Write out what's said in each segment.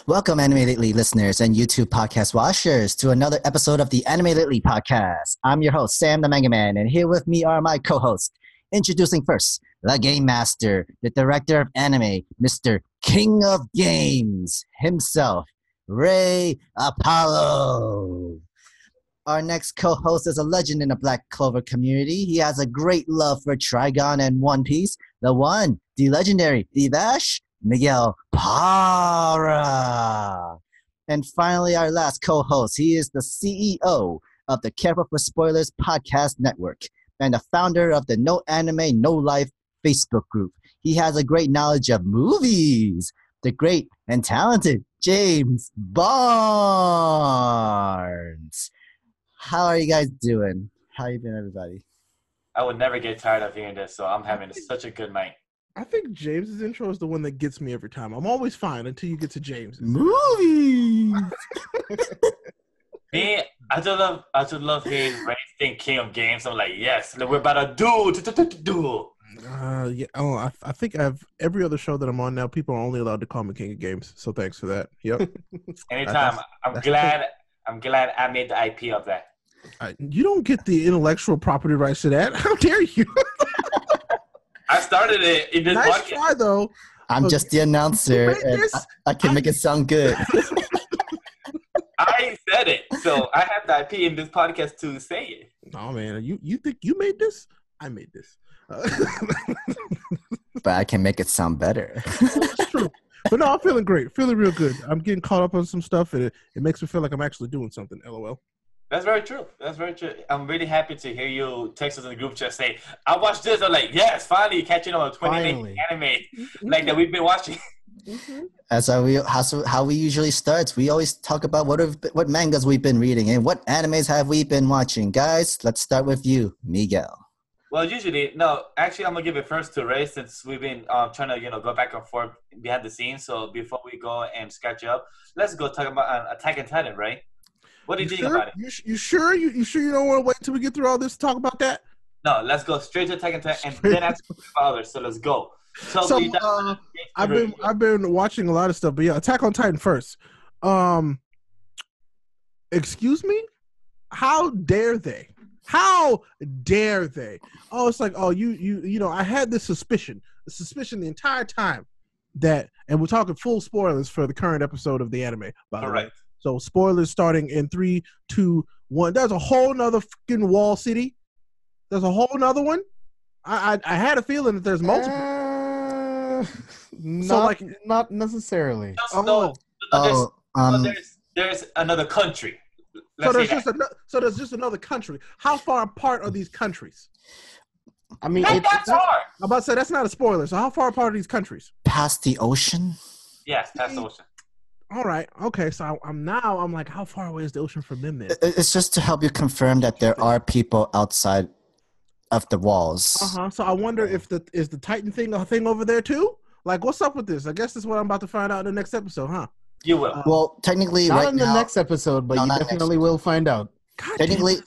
Welcome, Anime Lately listeners and YouTube podcast watchers, to another episode of the Anime Lately podcast. I'm your host, Sam the Manga Man, and here with me are my co-hosts. Introducing first, the Game Master, the Director of Anime, Mr. King of Games himself, Ray Apollo. Our next co-host is a legend in the Black Clover community. He has a great love for Trigon and One Piece. The one, the legendary, the Vash, Miguel Parra. And finally, our last co-host. He is the CEO of the Careful for Spoilers podcast network and the founder of the No Anime, No Life Facebook group. He has a great knowledge of movies. The great and talented James Barnes. How are you guys doing? How you been, everybody? I would never get tired of hearing this, so I'm having such a good night. I think James's intro is the one that gets me every time. I'm always fine until you get to James. Movies. Me, I just love hearing Ray think King of Games. I'm like, yes, we're about to do. Yeah. Oh, I think I've every other show that I'm on now. People are only allowed to call me King of Games. So thanks for that. Yep. Anytime. I'm glad I made the IP of that. You don't get the intellectual property rights to that. How dare you? I started it in this nice podcast. try, though. I'm just the announcer, and I can make it sound good. I said it, so I have the IP in this podcast to say it. Oh man, you think you made this? I made this. But I can make it sound better. That's true. But no, I'm feeling great. Feeling real good. I'm getting caught up on some stuff, and it makes me feel like I'm actually doing something. LOL. That's very true. I'm really happy to hear you text us in the group chat say, I watched this. I'm like, yes, finally catching on 20 anime like that we've been watching. As how we usually start, we always talk about what mangas we've been reading and what animes have we been watching. Guys, let's start with you, Miguel. Well, actually, I'm going to give it first to Ray since we've been trying to, go back and forth behind the scenes. So before we go and sketch up, let's go talk about Attack on Titan, Ray. What do you think about it? You sure you don't want to wait till we get through all this to talk about that? No, let's go straight to Attack on Titan and then ask about others. So let's go. I've been watching a lot of stuff, but yeah, Attack on Titan first. Excuse me? How dare they? How dare they? Oh, it's like, oh, you know, I had this suspicion the entire time that, and we're talking full spoilers for the current episode of the anime, by the way. So spoilers starting in 3, 2, 1. There's a whole nother fucking wall city. There's a whole nother one. I had a feeling that there's multiple. Not necessarily. There's another country. So there's just another country. How far apart are these countries? I mean, not that far. I'm about to say that's not a spoiler. So how far apart are these countries? Past the ocean? Yes, past the ocean. All right. Okay. So I'm like, how far away is the ocean from them then? It's just to help you confirm that there are people outside of the walls. So I wonder if is the Titan thing a thing over there too? Like, what's up with this? I guess that's what I'm about to find out in the next episode, huh? You will. Well, technically, not right in now, the next episode, but you definitely will find out. God technically,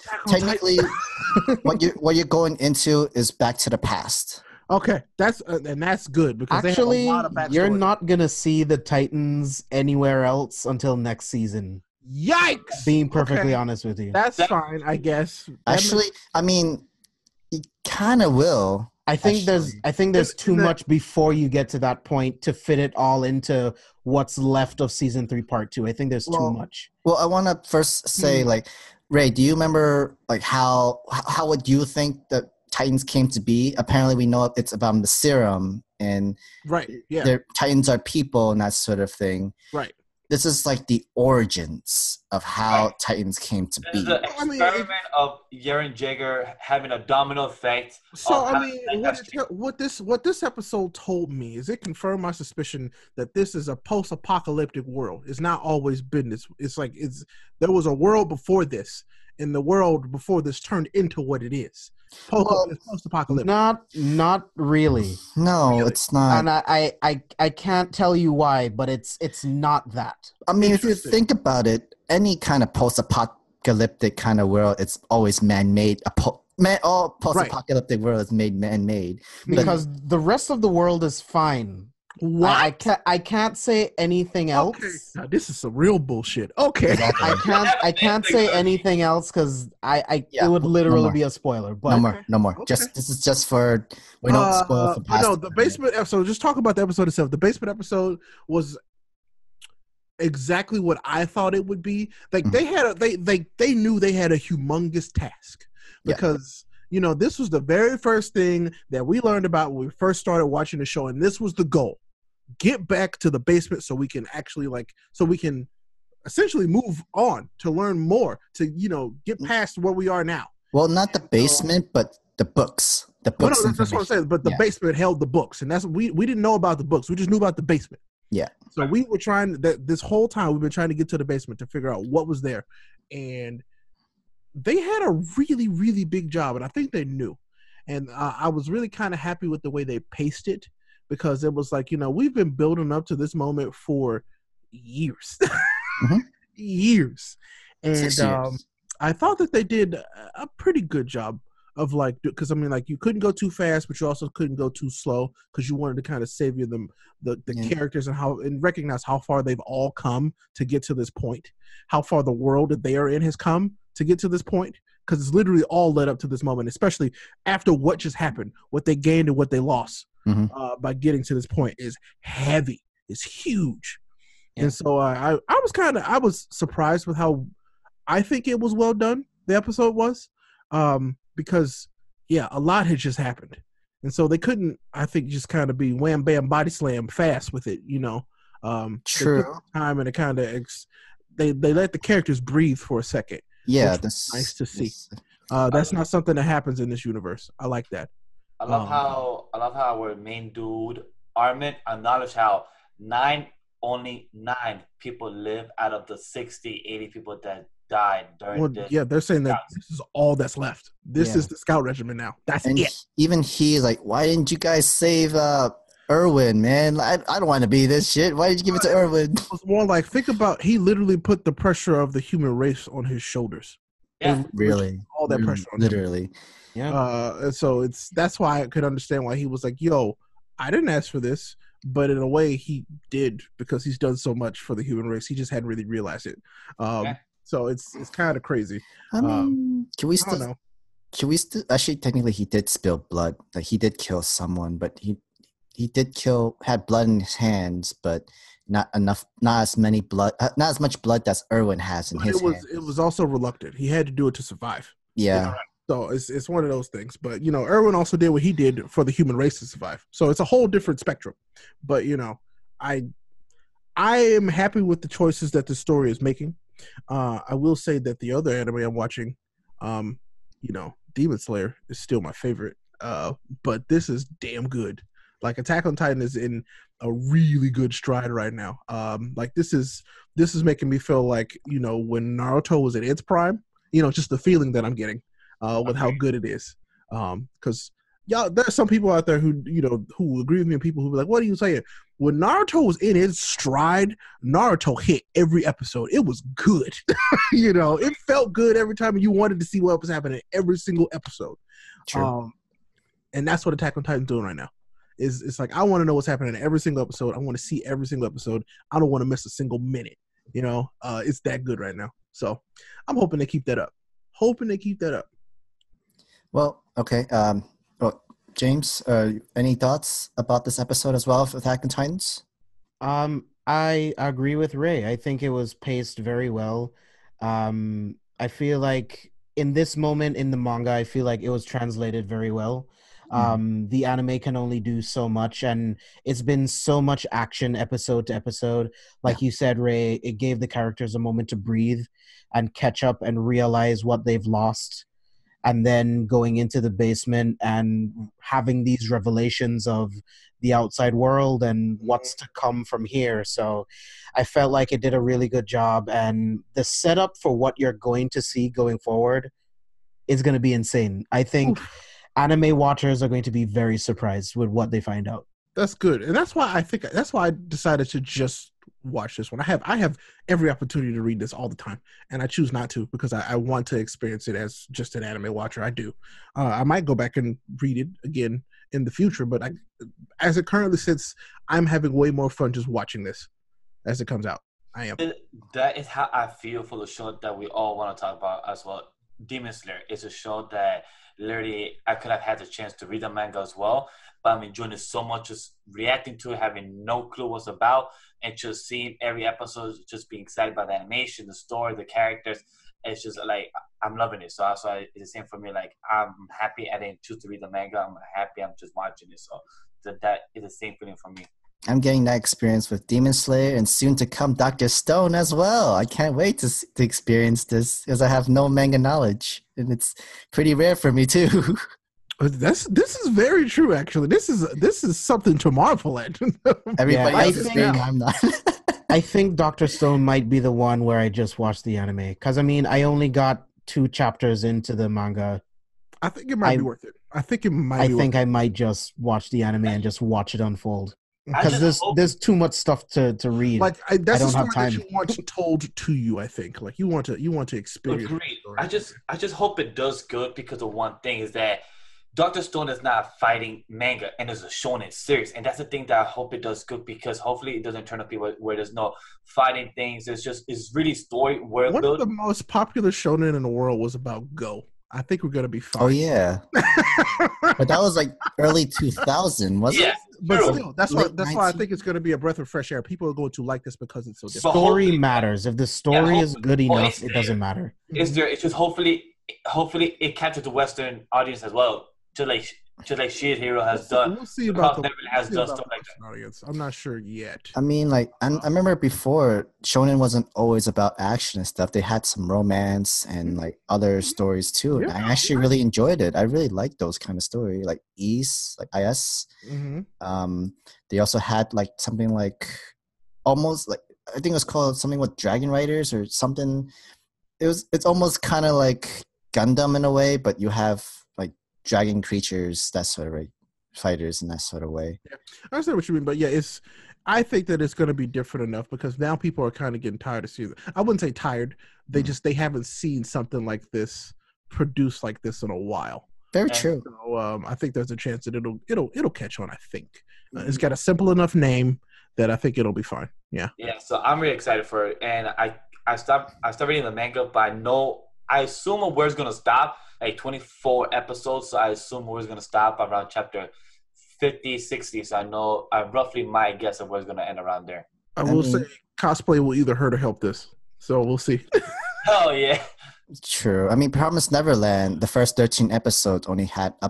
what you're going into is back to the past. Okay, that's good because actually, they have a lot of backstory. You're not gonna see the Titans anywhere else until next season. Yikes! Being perfectly honest with you, that's fine, I guess. Actually, I mean, you kind of will. I think there's too much before you get to that point to fit it all into what's left of season 3, part 2. I think there's too much. Well, I want to first say, like, Ray, do you remember like how would you think that Titans came to be? Apparently, we know it's about the serum and Titans are people and that sort of thing. Right. This is like the origins of how Titans came to be. The experiment of Eren Jaeger having a domino effect. So I mean, what this episode told me is it confirmed my suspicion that this is a post-apocalyptic world. It's not always been this. It's like there was a world before this, and the world before this turned into what it is. Post-apocalyptic. Not really. No, it's not. And I can't tell you why, but it's not that. I mean, if you think about it, any kind of post-apocalyptic kind of world, it's always man-made. All post-apocalyptic world is made man-made. Because the rest of the world is fine. What? I can't say anything else. Okay. Now this is some real bullshit. Okay. Exactly. I can't say anything else because Yeah, it would no literally more. be a spoiler. But No more. No more. Okay. Just this is just for we don't spoil for But past. no, the basement episode. Just talk about the episode itself. The basement episode was exactly what I thought it would be. Like Mhm. they had they knew they had a humongous task Yeah. because this was the very first thing that we learned about when we first started watching the show, and this was the goal: get back to the basement so we can actually essentially move on to learn more to get past where we are now. Well, not the basement, but the books. The Well, books. no, that's what I'm saying. But the Yeah. basement held the books, and that's we didn't know about the books. We just knew about the basement. Yeah. So we were trying that this whole time. We've been trying to get to the basement to figure out what was there, and they had a really, really big job, and I think they knew. And I was really kind of happy with the way they paced it because it was like we've been building up to this moment for years, Mhm. years, and 6 years. I thought that they did a pretty good job of because you couldn't go too fast, but you also couldn't go too slow because you wanted to kind of savor the Yeah. characters and recognize how far they've all come to get to this point, how far the world that they are in has come to get to this point, because it's literally all led up to this moment, especially after what just happened, what they gained and what they lost Mhm. by getting to this point is heavy, is huge. Yeah. And so I was surprised with how I think it was well done. The episode was, because a lot had just happened, and so they couldn't, I think, just kind of be wham bam body slam fast with it. True. They took time and it kind of they let the characters breathe for a second. Yeah, which that's nice to see. That's not something that happens in this universe. I like that. I love how our main dude Armin acknowledged how only 9 people live out of the 60, 80 people that died during this. Yeah, they're saying that this is all that's left. This is the scout regiment now. That's and it. Even he's like, why didn't you guys save Erwin, man? I don't want to be this shit. Why did you give it to Erwin? It was more like, think about, he literally put the pressure of the human race on his shoulders. Yeah. Really? All that pressure on him. Literally. yeah, And so that's why I could understand why he was like, yo, I didn't ask for this, but in a way he did, because he's done so much for the human race. He just hadn't really realized it. So it's kind of crazy. I mean, can we I don't still? know. Can we still? Actually, technically, he did spill blood. Like he did kill someone, but he had blood in his hands, but not enough. Not as much blood as Erwin has in his hands. It was also reluctant. He had to do it to survive. Yeah. So it's one of those things. But Erwin also did what he did for the human race to survive. So it's a whole different spectrum. But I am happy with the choices that the story is making. I will say that the other anime I'm watching, Demon Slayer is still my favorite. But this is damn good. Like Attack on Titan is in a really good stride right now. Like this is making me feel like when Naruto was at its prime. Just the feeling that I'm getting with how good it is. Because there are some people out there who who agree with me, and people who be like, "What are you saying?" When Naruto was in its stride, Naruto hit every episode. It was good. It felt good every time you wanted to see what was happening every single episode. True. And that's what Attack on Titan's doing right now. It's like, I want to know what's happening in every single episode. I want to see every single episode. I don't want to miss a single minute. It's that good right now. So I'm hoping they keep that up. Well, okay. James, any thoughts about this episode as well of Attack on Titans? I agree with Ray. I think it was paced very well. I feel like in this moment in the manga, I feel like it was translated very well. The anime can only do so much, and it's been so much action episode to episode. Like you said, Ray, it gave the characters a moment to breathe and catch up and realize what they've lost. And then going into the basement and having these revelations of the outside world and what's to come from here. So I felt like it did a really good job. And the setup for what you're going to see going forward is going to be insane. I think anime watchers are going to be very surprised with what they find out. That's good. And that's why I decided to just watch this one. I have every opportunity to read this all the time, and I choose not to because I want to experience it as just an anime watcher. I do. I might go back and read it again in the future. But as it currently sits, I'm having way more fun just watching this as it comes out. I am. That is how I feel for the show that we all want to talk about as well. Demon Slayer is a show that literally I could have had the chance to read the manga as well, but I'm enjoying it so much, just reacting to it, having no clue what's about, and just seeing every episode, just being excited by the animation, the story, the characters. It's just like I'm loving it. So that's why it's the same for me. Like I'm happy I didn't choose to read the manga. I'm happy I'm just watching it. So that is the same feeling for me. I'm getting that experience with Demon Slayer and soon to come Dr. Stone as well. I can't wait to experience this because I have no manga knowledge, and it's pretty rare for me too. This is very true. Actually, this is something to marvel at. Everybody I else is think- saying I'm not. I think Dr. Stone might be the one where I just watched the anime. Because, I mean, I only got 2 chapters into the manga. I think it might be worth it. I think it might. I be think worth I might just watch the anime and just watch it unfold. I Because just hope- there's too much stuff to read. Like that's I a don't story have that time. you want told to you. I think like you want to experience. the Agreed. story. I just hope it does good because the one thing is that Dr. Stone is not fighting manga and is a shonen series, and that's the thing that I hope it does good because hopefully it doesn't turn up people where there's no fighting things. It's really story world One of building. the most popular shonen in the world was about Go. I think we're gonna be fine. Oh yeah, but that was like early 2000, wasn't Yeah, it? But true. still, that's Late why I 19. think it's going to be a breath of fresh air. People are going to like this because it's so But different. Story hopefully- matters. If the story is good well, enough, it's it doesn't matter. Is there? It's just hopefully it captures the Western audience as well, just like Shield Hero has done. We'll see about the, Never has we'll see done about stuff the like that. Western audience. I'm not sure yet. I mean, like I remember before, shonen wasn't always about action and stuff. They had some romance and like other stories too. And Yeah. I actually really enjoyed it. I really liked those kind of story, like East, like IS. Mm-hmm. They also had like something like almost like I think it was called something with Dragon Riders or something. It's almost kind of like Gundam in a way, but you have like dragon creatures, that sort of way, fighters in that sort of way. I understand what you mean, but yeah, I think that it's going to be different enough because now people are kind of getting tired of seeing it. I wouldn't say tired. They haven't seen something like this produced like this in a while. Very And- true. So I think there's a chance that it'll catch on. I think it's got a simple enough name that I think it'll be fine. Yeah. Yeah, so I'm really excited for it, and I stopped reading the manga, but I assume where it's gonna stop, like 24 episodes. So I assume where it's gonna stop around chapter 50, 60. So I know I roughly my guess of where it's gonna end around there. I will mean- say cosplay will either hurt or help this. So we'll see. Oh yeah, True. I mean, Promised Neverland, the first 13 episodes only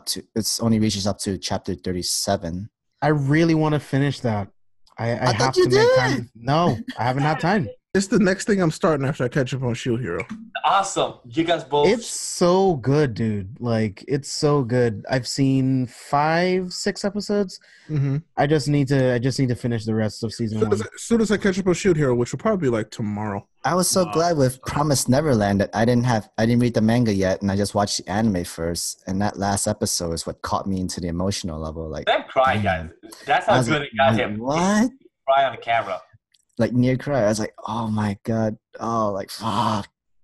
only reaches up to chapter 37. I really want to finish that. I thought have you to make did. time. No, I haven't had time. It's the next thing I'm starting after I catch up on Shield Hero. awesome! You guys both. It's so good, dude. Like, it's so good. I've seen 5, 6 episodes. Mm-hmm. I just need to finish the rest of season 1. As soon as I catch up on Shield Hero, which will probably be like tomorrow. I was so glad with Promised Neverland that I didn't read the manga yet, and I just watched the anime first. And that last episode is what caught me into the emotional level. Like, them cry, guys. That's I how was good like, it got wait, him. what? Cry on the camera. Like near cry. I was like, oh my god. Oh, like fuck.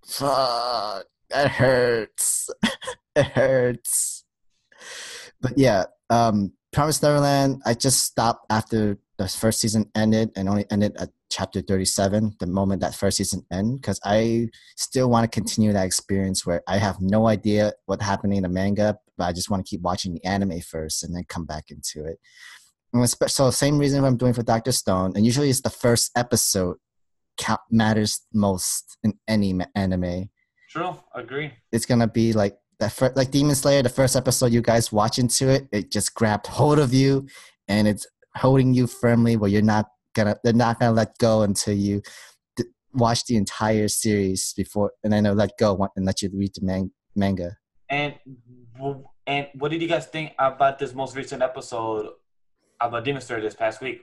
That hurts. It hurts. But yeah, Promised Neverland, I just stopped after the first season ended and only ended at chapter 37, the moment that first season ended, because I still want to continue that experience where I have no idea what's happening in the manga, but I just want to keep watching the anime first and then come back into it. So same reason I'm doing for Dr. Stone, and usually it's the first episode matters most in any anime. True, agree. It's gonna be like that, like Demon Slayer. The first episode you guys watch into it, it just grabbed hold of you, and it's holding you firmly where they're not gonna let go until you watch the entire series before, and then they'll let go and let you read the manga. And what did you guys think about this most recent episode about Demon Slayer this past week?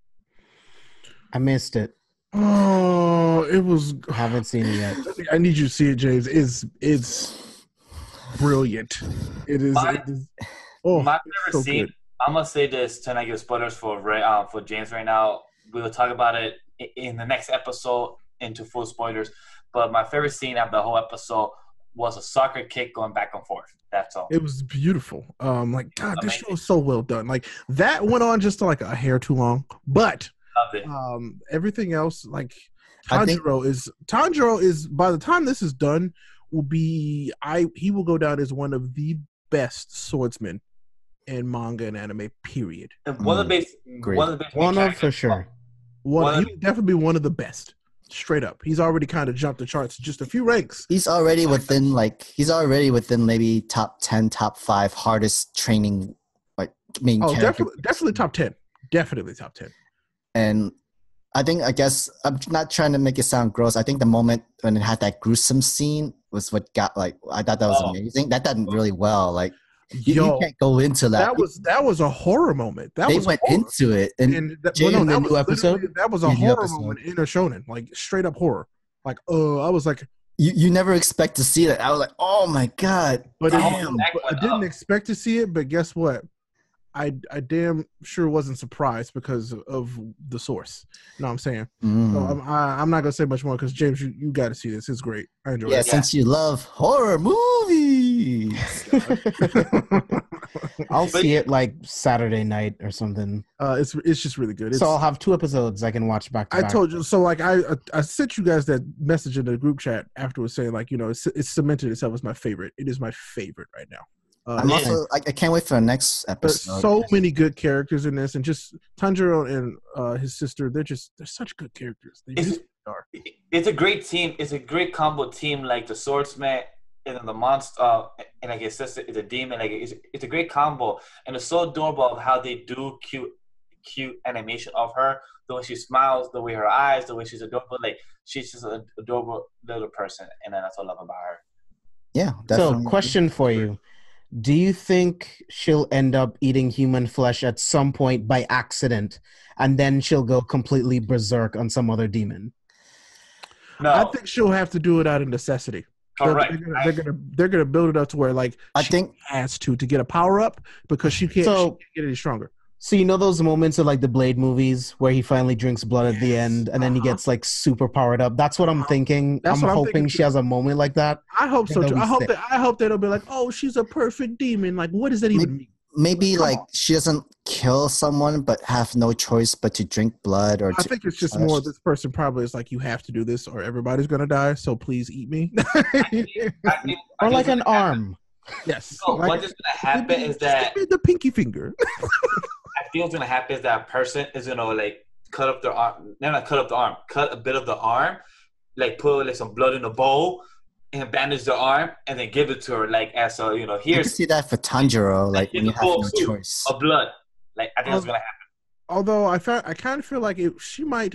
I missed it. Oh, it was. Haven't seen it yet. I need you to see it, James. It's brilliant. It is. Oh, My it's favorite so scene. good. I'm gonna say this to not give spoilers for James right now. We will talk about it in the next episode into full spoilers. But my favorite scene of the whole episode was a soccer kick going back and forth. That's all. It was beautiful. Like God, this Amazing. show is so well done. Like that went on just like a hair too long, but Loved it. everything else, like I think- Tanjiro is by the time this is done, he will go down as one of the best swordsmen in manga and anime. Period. And one of the base, Great. one of the base One of characters- for sure. He One of- will definitely be one of the best. Straight up, he's already kind of jumped the charts just a few ranks. He's already within maybe top 10, top 5 hardest training like main Oh, character. definitely top 10. Definitely top 10. And I guess I'm not trying to make it sound gross. I think the moment when it had that gruesome scene was what got I thought that was Oh. amazing. That done really well. Like you Yo, can't go into that. that was a horror moment. That They was went horror. into it, and Well, no, in the that new was episode? literally- That was a In the new horror episode. moment in a shonen, like straight up horror. Like, I was like, you never expect to see that. I was like, oh my god! but Damn. I didn't expect to see it. But guess what? I damn sure wasn't surprised because of the source. You know what I'm saying? Mm. So I'm not gonna say much more because James, you got to see this. It's great. I enjoyed Yeah, it. since you love horror movies. I'll see it like Saturday night or something. It's just really good. It's, So I'll have 2 episodes I can watch back to I back. told you. So like I sent you guys that message in the group chat afterwards saying like, you know, it's cemented itself as my favorite. It is my favorite right now. I'm also I can't wait for the next There's episode. so many good characters in this, and just Tanjiro and his sister. They're such good characters. They It's- just are. It's a great team. It's a great combo team. Like the swordsman and then the monster, and like his sister is a demon. Like it's a great combo, and it's so adorable of how they do cute animation of her. The way she smiles, the way her eyes, the way she's adorable. Like she's just an adorable little person, and that's what I love about her. Yeah, definitely. So, question for you. Do you think she'll end up eating human flesh at some point by accident, and then she'll go completely berserk on some other demon? No, I think she'll have to do it out of necessity. correct. They're gonna build it up to where like I she think has to get a power up because she can't get any stronger. So you know those moments of like the Blade movies where he finally drinks blood at the end and then he gets like super powered up. That's what I'm thinking. That's I'm what I'm hoping thinking she too. has a moment like that. I hope so That'll too. be sick. I hope that'll be like, oh, she's a perfect demon. Like, what does that even mean? maybe Come like on. she doesn't kill someone but have no choice but to drink blood or I think it's just more this person probably is like, you have to do this or everybody's gonna die. So please eat me. Or like an arm. Yes. No, Like, what's just gonna happen is just that give me the pinky finger. I feel what's gonna happen is that person is gonna like cut up their arm. No, not cut up the arm. Cut a bit of the arm, like put like some blood in a bowl, and bandage the arm, and then give it to her like as a I can here's see that for Tanjiro, like when in you the have bowl no soup choice. of blood. Like I think that's gonna happen. Although I kind of feel like she might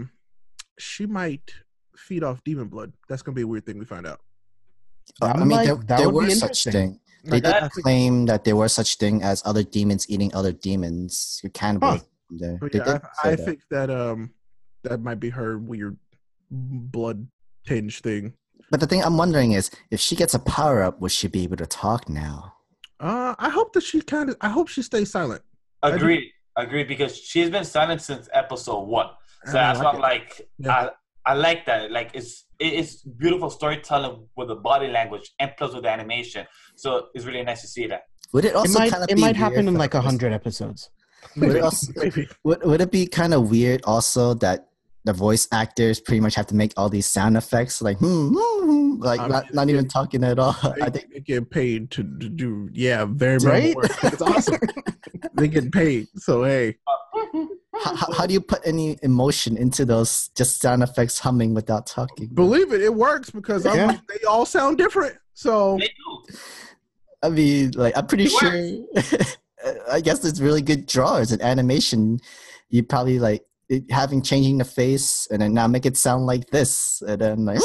feed off demon blood. That's gonna be a weird thing we find out. That I mean, might- that there would be were such interesting. thing. They Like, did I think- claim that there were such thing as other demons eating other demons. You can Huh. there. But They yeah, did I say that. think that that might be her weird blood tinge thing. But the thing I'm wondering is, if she gets a power up, will she be able to talk now? I hope that I hope she stays silent. Agreed, because she's been silent since episode 1. So I that's like why I'm it. like, Yeah. I like that. Like it's beautiful storytelling with the body language and plus with the animation. So it's really nice to see that. Would it also kind of It be might happen weird in for like the 100 episodes. Would it, also, Maybe. would it be kind of weird also that the voice actors pretty much have to make all these sound effects like like I mean, not even talking at all? I think They get paid to do very Right? minimal work. It's awesome. They get paid. So hey, how do you put any emotion into those just sound effects humming without talking? believe it works because Yeah. they all sound different. So They do. I mean, like I'm pretty It sure. I guess it's really good drawers and animation. You probably like changing the face and then now make it sound like this and then like.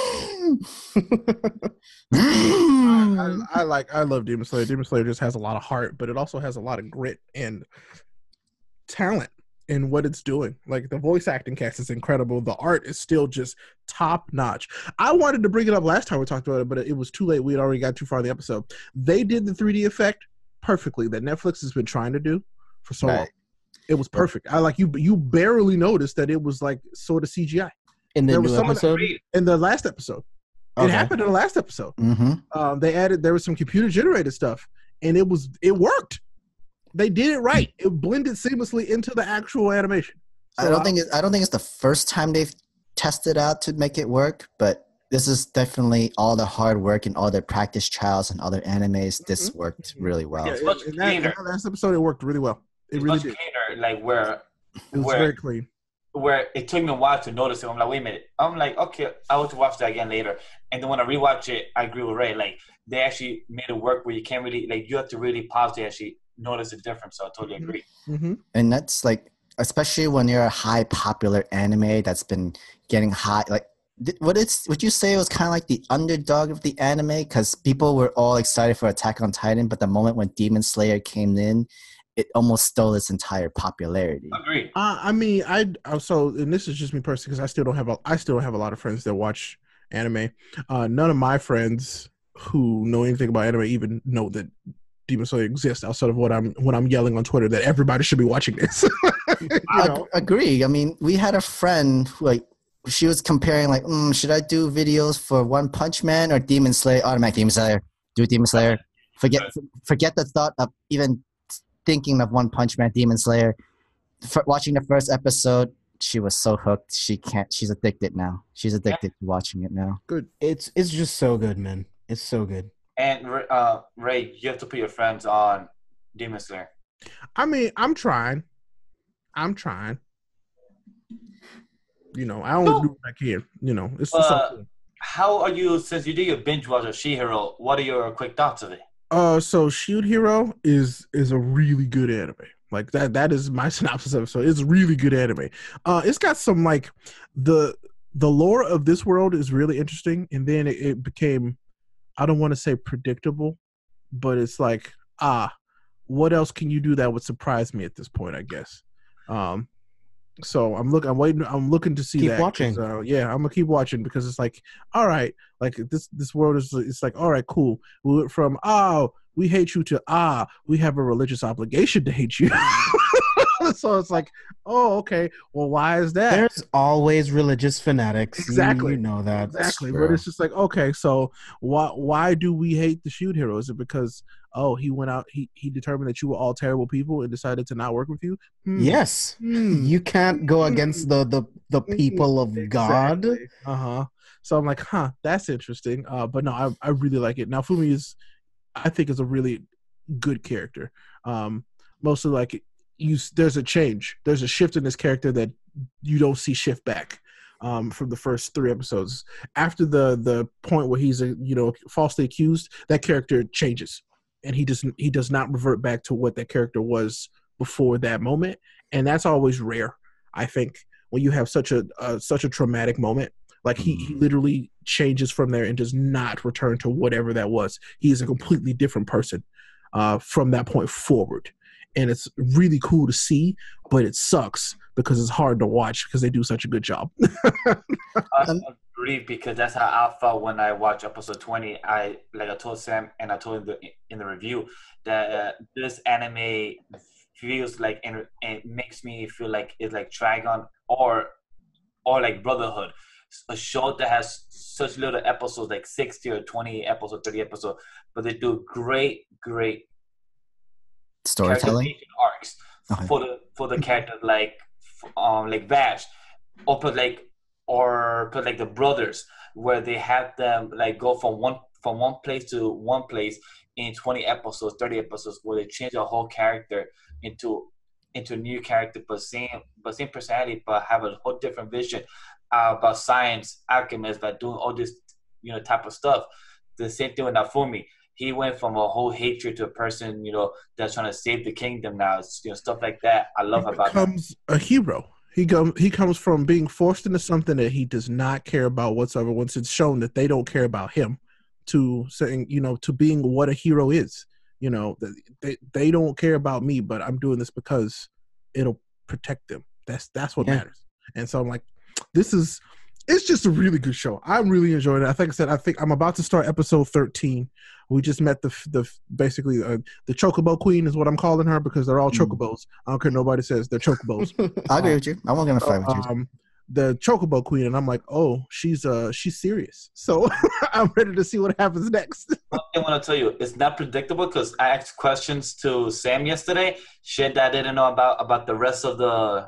I love Demon Slayer. Demon Slayer just has a lot of heart, but it also has a lot of grit and talent in what it's doing. Like the voice acting cast is incredible. The art is still just top notch. I wanted to bring it up last time we talked about it, but it was too late. We had already got too far in the episode. They did the 3D effect perfectly that Netflix has been trying to do for so long. Right. It was perfect. I like you barely noticed that it was like sort of CGI In the There was new someone- episode? Agreed. in the last episode. It happened in the last episode. Mm-hmm. There was some computer generated stuff, and it worked. They did it right. It blended seamlessly into the actual animation. So I don't think it's the first time they've tested out to make it work, but this is definitely all the hard work and all their practice trials and other animes. This worked really well. Yeah, in that last episode, it worked really well. It really did. Cleaner, like where it was very clean. Where it took me a while to notice it. I'm like, wait a minute. I'm like, okay, I want to watch that again later. And then when I rewatch it, I agree with Ray. Like, they actually made it work where you can't really, like, you have to really pause to actually notice the difference. So I totally agree. Mm-hmm. And that's like, especially when you're a high popular anime that's been getting high, like, would you say it was kind of like the underdog of the anime? Because people were all excited for Attack on Titan, but the moment when Demon Slayer came in, it almost stole its entire popularity. Agreed. I mean, and this is just me personally, because I still don't have a lot of friends that watch anime. None of my friends who know anything about anime even know that Demon Slayer exists outside of what I'm yelling on Twitter that everybody should be watching this. I agree. I mean, we had a friend who, like, she was comparing, like, should I do videos for One Punch Man or Demon Slayer? Automatic Demon Slayer. Do Demon Slayer. Forget the thought of even thinking of One Punch Man, Demon Slayer. Watching the first episode, she was so hooked. She's addicted now. She's addicted to watching it now. Good. It's just so good, man. It's so good. And Ray, you have to put your friends on Demon Slayer. I mean, I'm trying. You know, I only do what I can. You know, it's how are you, since you did your binge watch of She-Hero, what are your quick thoughts of it? So Shield Hero is a really good anime. Like that is my synopsis of it. So it's really good anime. It's got some, like, the lore of this world is really interesting, and then it became, I don't want to say predictable, but it's like, what else can you do that would surprise me at this point, I guess. So I'm looking to see keep that. Watching. Yeah, I'm gonna keep watching, because it's like, all right, like this world is, it's like, all right, cool. We went from we hate you to we have a religious obligation to hate you. So it's like, oh, okay. Well, why is that? There's always religious fanatics. Exactly. You know that. Exactly. But it's just like, okay, so why do we hate the Shield Hero? Is it because he went out, he determined that you were all terrible people and decided to not work with you? Yes. You can't go against the people of God. Exactly. So I'm like, that's interesting. But no, I really like it. Now, Fumi I think is a really good character. Mostly, like, there's a change. There's a shift in this character that you don't see shift back from the first 3 episodes. After the point where he's falsely accused, that character changes, and he does not revert back to what that character was before that moment. And that's always rare, I think, when you have such a traumatic moment. Like, he literally changes from there and does not return to whatever that was. He is a completely different person from that point forward. And it's really cool to see, but it sucks because it's hard to watch because they do such a good job. I agree, because that's how I felt when I watched episode 20. I told Sam, and I told him in the review that this anime feels like, and it makes me feel like it's like Trigon or like Brotherhood, a show that has such little episodes, like 60 or 20 episodes, 30 episodes, but they do great storytelling arcs for the characters, like Vash, or put like the brothers, where they have them like go from one place to one place in 20 episodes, 30 episodes, where they change the whole character into a new character, but same personality, but have a whole different vision about science, alchemists, by doing all this type of stuff. The same thing with Nafumi. He went from a whole hatred to a person, that's trying to save the kingdom now. Stuff like that. I love about that. He becomes a hero. He comes from being forced into something that he does not care about whatsoever. Once it's shown that they don't care about him, to saying, to being what a hero is. They don't care about me, but I'm doing this because it'll protect them. That's what matters. And so I'm like, it's just a really good show. I'm really enjoying it. I think I'm about to start episode 13. We just met the basically the Chocobo Queen is what I'm calling her, because they're all Chocobos. I don't care nobody says they're Chocobos. I agree with you. I'm not gonna fight with you. the Chocobo Queen, and I'm like, oh, she's serious. So I'm ready to see what happens next. One thing I want to tell you, it's not predictable because I asked questions to Sam yesterday. Shit that I didn't know about the rest of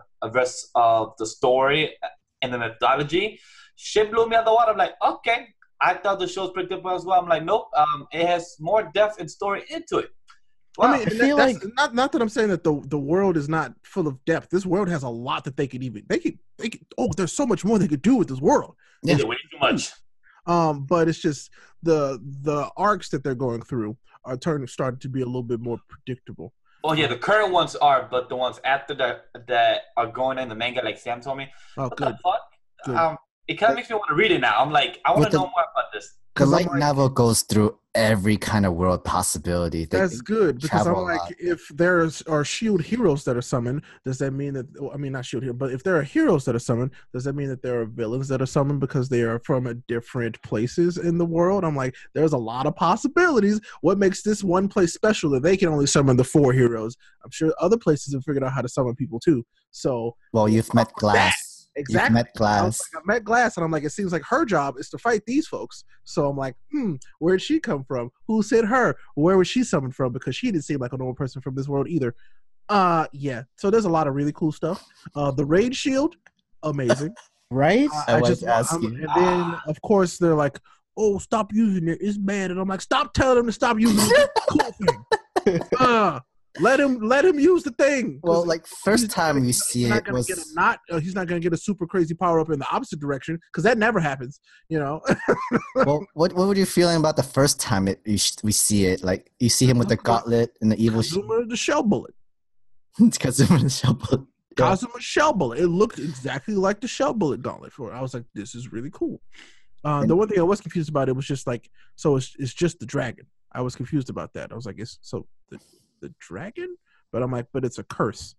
the story and the mythology. Shit blew me out the water. I'm like, okay. I thought the show's predictable as well. I'm like, nope. It has more depth and story into it. Wow. I mean, that's not that I'm saying that the world is not full of depth. This world has a lot that they could. Oh, there's so much more they could do with this world. Yeah, way too much. But it's just the arcs that they're going through are starting to be a little bit more predictable. Oh yeah, the current ones are, but the ones after that are going in the manga, like Sam told me. Oh, what good. the fuck? Good. It kind of makes me want to read it now. I'm like, I want to know more about this. The light novel goes through every kind of world possibility. That's good, because I'm like, if there are shield heroes that are summoned, does that mean that, I mean, not shield hero, but if there are heroes that are summoned, does that mean that there are villains that are summoned because they are from different places in the world? I'm like, there's a lot of possibilities. What makes this one place special that they can only summon the 4 heroes? I'm sure other places have figured out how to summon people too. So, well, you've met Glass. Exactly. You've met Glass. I met Glass, and I'm like, it seems like her job is to fight these folks. So I'm like, where'd she come from? Who sent her? Where was she summoned from? Because she didn't seem like a normal person from this world either. Yeah. So there's a lot of really cool stuff. The Raid Shield, amazing. Right? I was asking. And then, of course, they're like, oh, stop using it. It's bad. And I'm like, stop telling them to stop using it. Cool thing. Let him use the thing. Well, like first time we see it was he's not gonna get a super crazy power up in the opposite direction, because that never happens, you know. Well, what were you feeling about the first time we see it? Like you see him with the gauntlet and the evil Kazuma the shell bullet. Kazuma the shell bullet. Yeah. Kazuma shell bullet. It looked exactly like the shell bullet gauntlet. I was like, this is really cool. The one thing I was confused about, it was just like, so it's just the dragon. I was confused about that. I was like, the dragon? But I'm like, but it's a curse.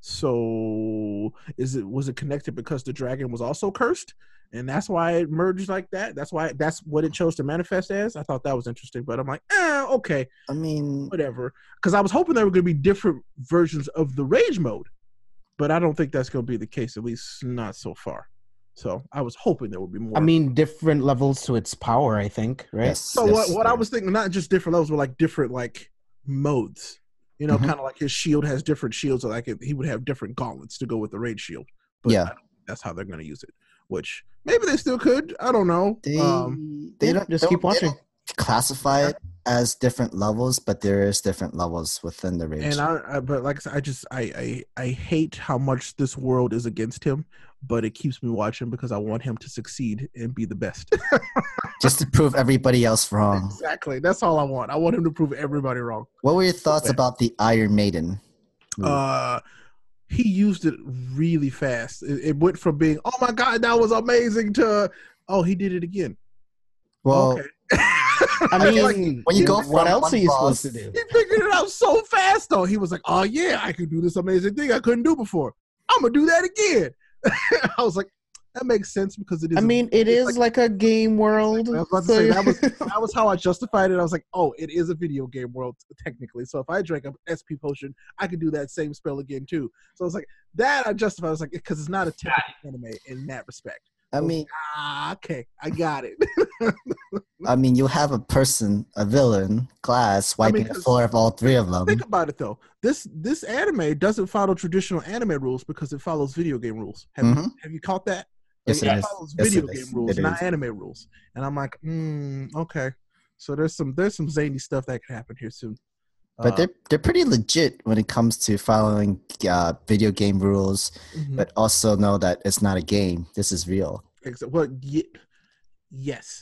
So was it connected because the dragon was also cursed? And that's why it merged like that? That's what it chose to manifest as? I thought that was interesting, but I'm like, okay. I mean, whatever. Because I was hoping there were going to be different versions of the rage mode, but I don't think that's going to be the case, at least not so far. So I was hoping there would be more. I mean, different levels to its power, I think, right? yes, So what I was thinking, not just different levels, but like different like modes. You know, kind of like his shield has different shields. So like he would have different gauntlets to go with the raid shield. But yeah, I don't think that's how they're going to use it. Which maybe they still could. I don't know. They don't just keep watching. Classify it as different levels, but there is different levels within the raid. And but like I said, I hate how much this world is against him, but it keeps me watching because I want him to succeed and be the best. Just to prove everybody else wrong. Exactly. That's all I want. I want him to prove everybody wrong. What were your thoughts about the Iron Maiden? He used it really fast. It went from being, oh my God, that was amazing, to, oh, he did it again. Well, okay. I mean, like, when you go what from else one are you boss- supposed to do? He figured it out so fast, though. He was like, oh yeah, I could do this amazing thing I couldn't do before. I'm going to do that again. I was like, that makes sense because it is. I mean, it is like a game world. I was about to say, that was how I justified it. I was like, oh, it is a video game world technically. So if I drank a SP potion, I could do that same spell again too. So I was like, that I justified. I was like, because it's not a typical anime in that respect. I mean, okay, I got it. I mean, you have a villain, Glass, wiping the floor of all 3 of them. Think about it though. This anime doesn't follow traditional anime rules because it follows video game rules. Have you caught that? Yes, it it is. follows Yes, video it game is. rules, It not is. anime rules. And I'm like, okay. So there's some zany stuff that could happen here soon. But they're pretty legit when it comes to following video game rules, but also know that it's not a game. This is real. Well, yes.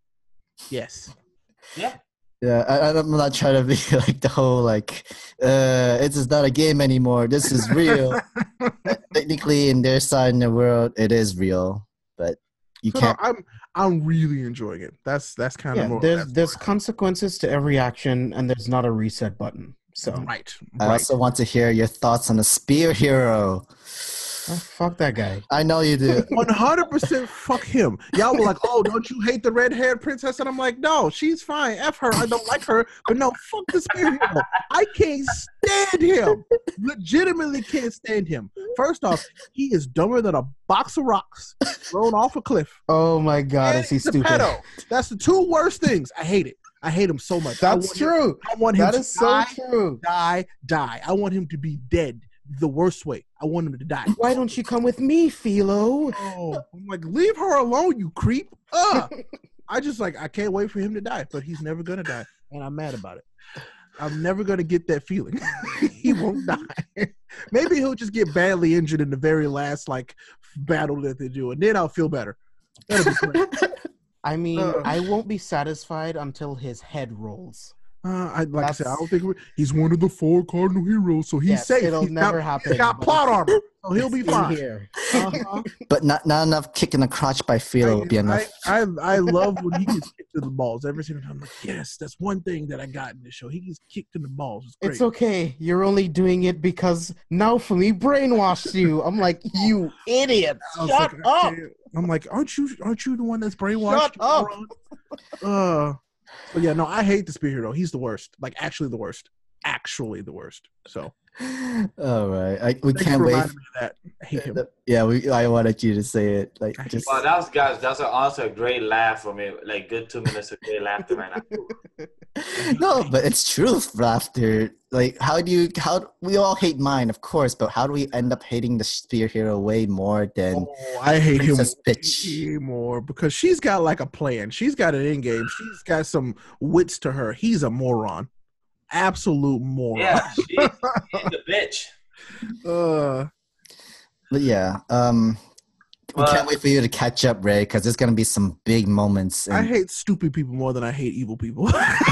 Yeah. Yeah, I'm not trying to be like the whole it is not a game anymore. This is real. Technically, in their side in the world, it is real, but you can't. I'm really enjoying it. That's kind of more. There's consequences to every action, and there's not a reset button. So right. I also want to hear your thoughts on the Spear Hero. Oh, fuck that guy. I know you do. 100% fuck him. Y'all were like, oh, don't you hate the red-haired princess? And I'm like, no, she's fine. F her. I don't like her. But no, fuck the spear hero. I can't stand him. Legitimately can't stand him. First off, he is dumber than a box of rocks thrown off a cliff. Oh my god, And is he he's a stupid? pedo. That's the two worst things. I hate it. I hate him so much. That's true. I want him That to is so die, true. die. I want him to be dead the worst way. I want him to die. Why don't you come with me, Philo? Oh, I'm like, leave her alone, you creep. I can't wait for him to die, but he's never gonna die, and I'm mad about it. I'm never gonna get that feeling. He won't die. Maybe he'll just get badly injured in the very last battle that they do, and then I'll feel better. That'll be great. I mean, I won't be satisfied until his head rolls. I said, I don't think he's one of the 4 cardinal heroes, so he's Yes, safe. it'll He's never happen. He's got plot armor, so he'll be It's in fine. here. Uh-huh. But not enough kick in the crotch by Philo would be enough. I love when he gets kicked in the balls. Every single time I'm like, yes, that's one thing that I got in this show. He gets kicked in the balls. It's great. It's okay. You're only doing it because Naofumi brainwashed you. I'm like, you idiot. I was Shut like, up. okay. I'm like, aren't you the one that's brainwashed? Shut up. But yeah, no, I hate the spear hero. He's the worst. Actually the worst. Actually the worst. So All right, we thanks can't for wait. reminding me of that. I hate him. Yeah, I wanted you to say it. Just Well, that's honestly a great laugh for me. Good 2 minutes of great laughter right now. no, but it's truth laughter. How we all hate mine, of course, but how do we end up hating the spear hero way more than I hate him Princess Bitch? way more because she's got a plan. She's got an end game. She's got some wits to her. He's a moron. Absolute moron. Yeah, she's a bitch. But yeah, we can't wait for you to catch up, Ray, because there's gonna be some big moments. I hate stupid people more than I hate evil people.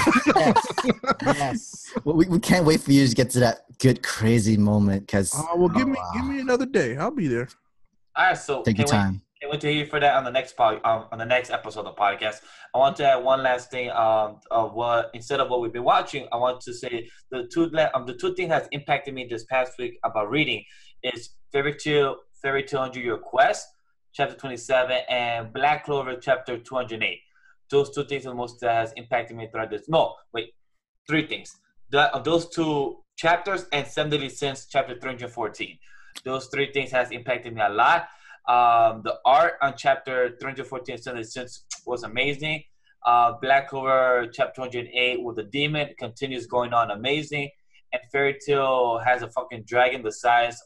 Yes. We can't wait for you to get to that good crazy moment. Because give me another day. I'll be there. All right, so take your time. Can't wait to hear you for that on the next on the next episode of the podcast. I want to add one last thing of what instead of what we've been watching, I want to say the two things that's impacted me this past week about reading is Fairy Tail Under Your Quest, chapter 27, and Black Clover, chapter 208. Those two things are the most that has impacted me throughout this. No, wait, 3 things. Of those 2 chapters and Seven Deadly Sins, chapter 314. Those 3 things has impacted me a lot. The art on chapter 314 Seven Deadly Sins was amazing. Black Clover chapter 208 with the demon continues going on amazing. And Fairy Tail has a fucking dragon the size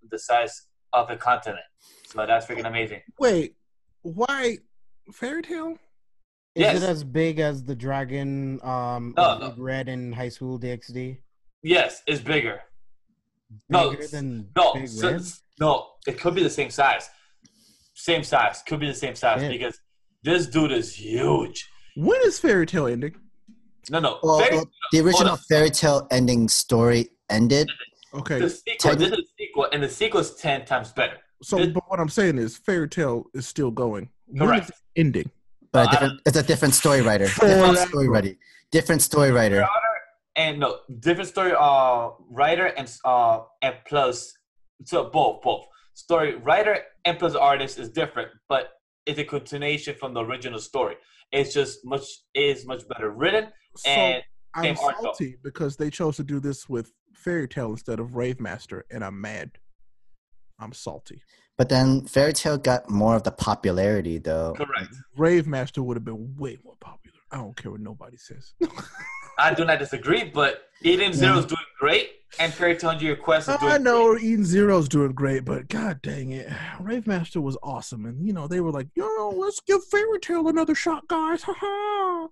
of a continent. So that's freaking amazing. Wait, why Fairy Tail? Is Yes. it as big as the dragon No. Big Red in High School DxD? Yes, it's bigger. No, Bigger than No, Big so- Red? no, it could be the same size. Same size. Could be the same size Yeah. because this dude is huge. When is Fairy Tail ending? No. Well, the original Hold on. fairy tale ending story ended. Okay, The sequel, this is a sequel, and the sequel is 10 times better. but what I'm saying is Fairy Tail is still going. When Correct. is it ending? But it's a different story writer. Different story writer. And no, different story writer and plus so both story writer and plus artist is different, but it's a continuation from the original story. It's just much better written So and I'm same art salty because they chose to do this with Fairy Tail instead of Rave Master, and I'm mad. I'm salty. But then Fairy Tail got more of the popularity, though. correct. Rave Master would have been way more popular. I don't care what nobody says. I do not disagree, but Eden Zero is doing great, and Fairy Tail Under Your Quest is doing I know great. Eden Zero's doing great, but god dang it. Rave Master was awesome. And, they were like, let's give Fairy Tail another shot, guys. Ha ha.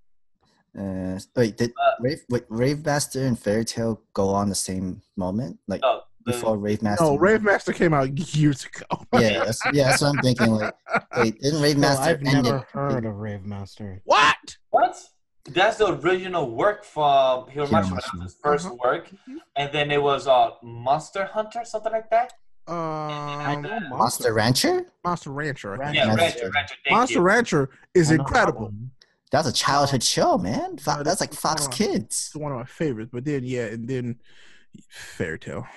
Did Rave Master and Fairy Tail go on the same moment? No, Before Rave Master? No, Rave Master came out years ago. Yeah, that's what I'm thinking. Wait, didn't Rave Well, Master I've end never it? heard of Rave Master. What? What? That's the original work from Hiromashi. That was his first Uh-huh. work, and then it was Monster Hunter, something like that. I know Monster Rancher? Monster Rancher. I think. Yeah, Rancher. Rancher. Thank Monster you. Rancher is I know that incredible. one. That was a childhood show, man. That's like Fox Hold on. Kids. It's one of my favorites. But then, and then Fairy Tail.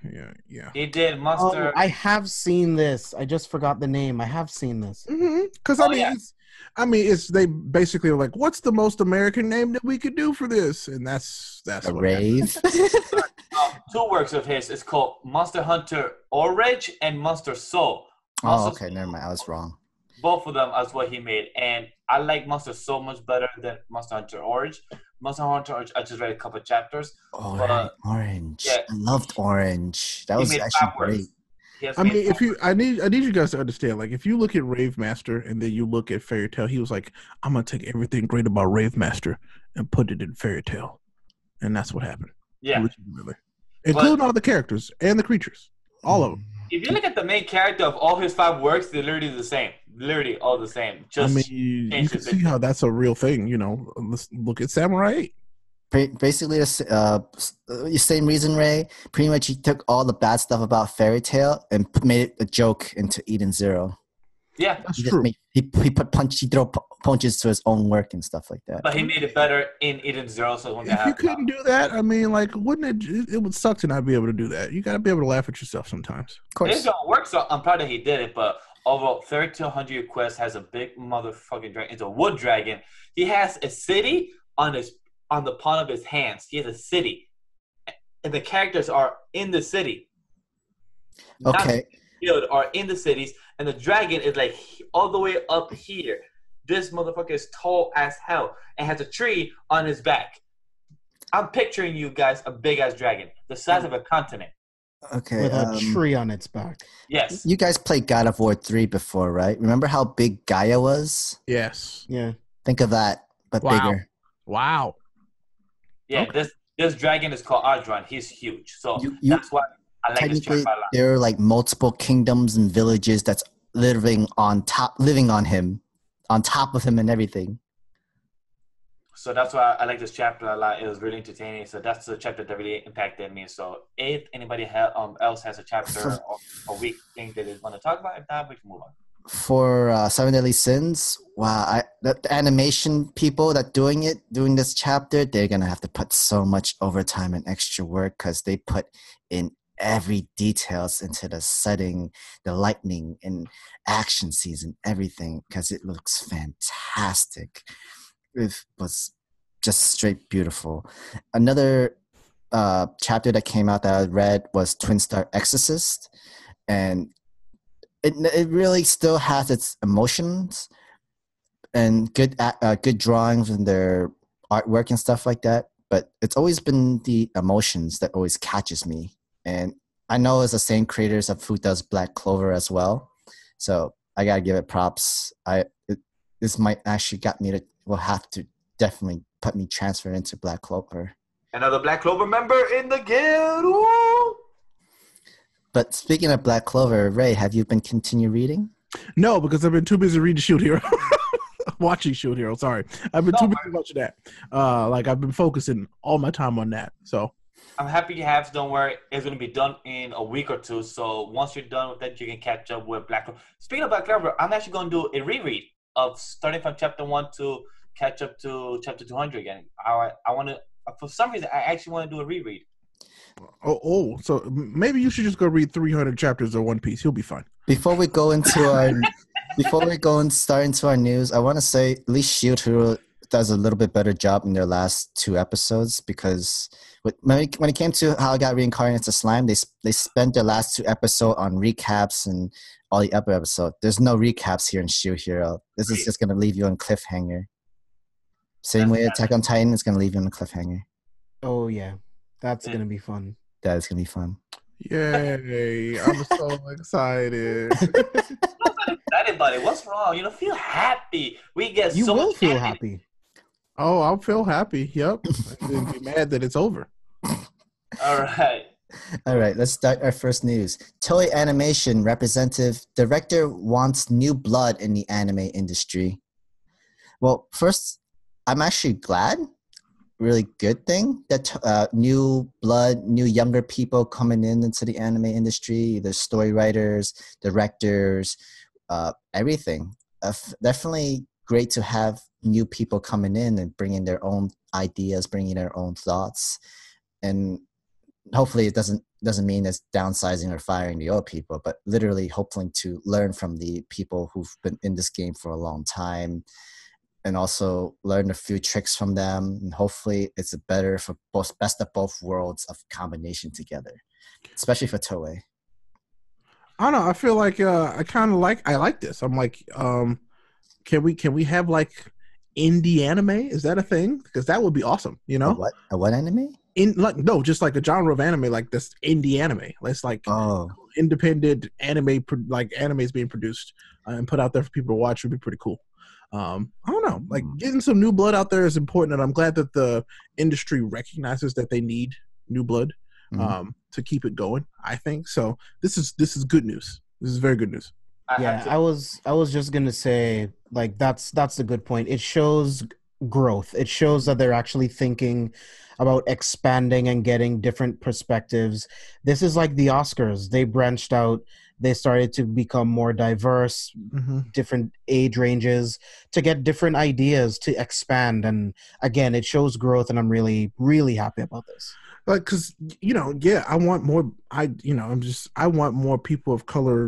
Yeah. He did Oh, Monster. I have seen this. I just forgot the name. I have seen this. Because Oh, yeah. it's they basically were like, what's the most American name that we could do for this? And that's A what happened. rave. Two works of his. It's called Monster Hunter Orange and Monster Soul. Oh, Monster okay. Never mind. I was wrong. Both of them is what he made, and I like Monster Soul much better than Monster Hunter Orange. Monster Hunter Orange, I just read a couple of chapters. Oh, But, right. Orange. yeah. I loved Orange. That He was made actually 5 works. great. He has I made mean, if 5 you, I need you guys to understand. Like, if you look at Rave Master and then you look at Fairy Tale, he was like, "I'm gonna take everything great about Rave Master and put it in Fairy Tale," and that's what happened. Yeah. Legitimately. Including all the characters and the creatures, all of them. If you look at the main character of all his 5 works, they're literally the same. Literally all the same. Just I mean, you change can the see how that's a real thing. You know, let's look at Samurai 8. Basically, the same reason, Ray. Pretty much, he took all the bad stuff about Fairy Tale and made it a joke into Eden Zero. Yeah, That's He true. he throw punches to his own work and stuff like that. but he made it better in Eden Zero. So when If you couldn't do that, I mean, like, wouldn't it? It would suck to not be able to do that. You got to be able to laugh at yourself sometimes. Of it course. don't work, so I'm proud that he did it. But overall, 3200 Quest has a big motherfucking dragon. It's a wood dragon. He has a city on the palm of his hands. He has a city, and the characters are in the city. Okay. Field are in the cities, and the dragon is like all the way up here. This motherfucker is tall as hell and has a tree on his back. I'm picturing you guys a big ass dragon, the size of a continent. Okay. With a tree on its back. Yes. You guys played God of War 3 before, right? Remember how big Gaia was? Yes. Yeah. Think of that, but Wow. bigger. Wow. Yeah. Okay. This dragon is called Adron. He's huge. So You- that's why I like this Technically, chapter a lot. there are like multiple kingdoms and villages that's living on him, on top of him and everything. So that's why I like this chapter a lot. It was really entertaining. So that's the chapter that really impacted me. So if anybody else has a chapter or a weak thing that they want to talk about, if not, we can move on. For Seven Deadly Sins, wow, the animation people that doing this chapter, they're gonna have to put so much overtime and extra work because they put in every details into the setting, the lightning and action scenes and everything because it looks fantastic. It was just straight beautiful. Another chapter that came out that I read was Twin Star Exorcist, and it really still has its emotions and good drawings and their artwork and stuff like that. But it's always been the emotions that always catches me. And I know it's the same creators of who does Black Clover as well. So I gotta give it props. This might actually will have to definitely put me transferred into Black Clover. Another Black Clover member in the guild. Woo! But speaking of Black Clover, Ray, have you been continue reading? No, because I've been too busy reading Shield Hero. Watching Shield Hero, sorry. I've been too busy watching that. Like, I've been focusing all my time on that. So I'm happy you have. Don't worry, it's gonna be done in a week or two. So once you're done with that, you can catch up with Black Clover. Speaking of Black Clover, I'm actually gonna do a reread of starting from chapter 1 to catch up to chapter 200 again. I want to. For some reason, I actually want to do a reread. so maybe you should just go read 300 chapters of One Piece. You'll be fine. Before we go into start into our news, I want to say at least Shield Hero does a little bit better job in their last 2 episodes because when it came to how I got reincarnated to slime, they spent their last 2 episodes on recaps and all the other episodes. There's no recaps here in Shield Hero. This is just gonna leave you on cliffhanger. Same way Attack on Titan is gonna leave you on a cliffhanger. Oh yeah, that's gonna be fun. That is gonna be fun. Yay! I'm so excited. Excited, buddy. What's wrong? Feel happy. We get You so will much feel happiness. happy. Oh, I'll feel happy. Yep. And be mad that it's over. All right. All right, let's start our first news. Toei Animation representative director wants new blood in the anime industry. Well, first, I'm actually glad. Really good thing that new blood, new younger people coming into the anime industry, the story writers, directors, everything. Definitely great to have new people coming in and bringing their own ideas, bringing their own thoughts. And hopefully it doesn't mean it's downsizing or firing the old people, but literally hoping to learn from the people who've been in this game for a long time, and also learn a few tricks from them. And hopefully it's a better for both best of both worlds of combination together, especially for Toei. I don't know. I feel like I like this. I'm like, can we have like indie anime? Is that a thing? Because that would be awesome. You know, A what anime? No, just like a genre of anime like this indie anime. It's like independent anime, like animes being produced and put out there for people to watch would be pretty cool. I don't know, like getting some new blood out there is important, and I'm glad that the industry recognizes that they need new blood to keep it going. I think so. This is good news. This is very good news. I was just gonna say, like, that's a good point. It shows growth. It shows that they're actually thinking about expanding and getting different perspectives. This is like the Oscars. They branched out. They started to become more diverse, different age ranges, to get different ideas, to expand. And again, it shows growth, and I'm really, really happy about this. Like, cause I want more. I want more people of color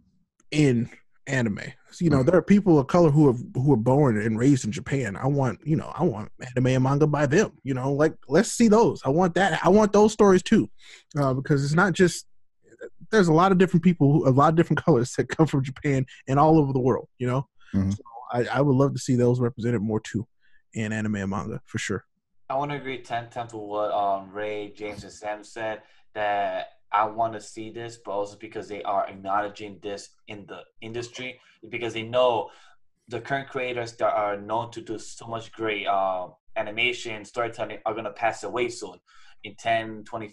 in anime. So, there are people of color who are born and raised in Japan. I want anime and manga by them. Like, let's see those. I want that. I want those stories too, because it's not just. There's a lot of different people, a lot of different colors that come from Japan and all over the world. So I would love to see those represented more too in anime and manga for sure. I want to agree 10 times with what Ray, James, and Sam said, that I want to see this, but also because they are acknowledging this in the industry, because they know the current creators that are known to do so much great animation, storytelling are going to pass away soon in 10, 20,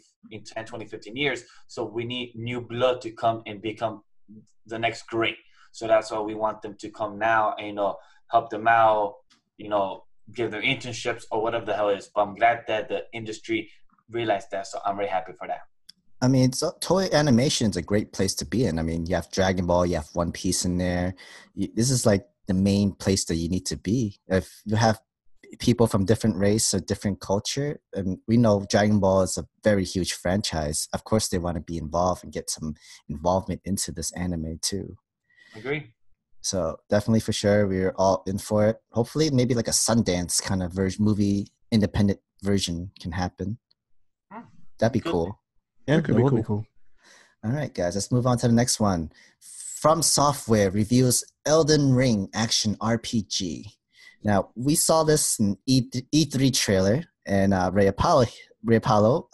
15 years. So we need new blood to come and become the next great. So that's why we want them to come now and, help them out, give them internships or whatever the hell it is. But I'm glad that the industry realized that. So I'm very happy for that. I mean, Toei Animation is a great place to be in. I mean, you have Dragon Ball, you have One Piece in there. This is like the main place that you need to be. If you have people from different race or different culture, and we know Dragon Ball is a very huge franchise, of course they want to be involved and get some involvement into this anime too. Agree. So definitely, for sure, we're all in for it. Hopefully maybe like a Sundance kind of movie independent version can happen. That'd be cool. Yeah, that would be cool. All right, guys, let's move on to the next one. From Software reviews Elden Ring action RPG. Now, we saw this in E3 trailer, and Ray Apollo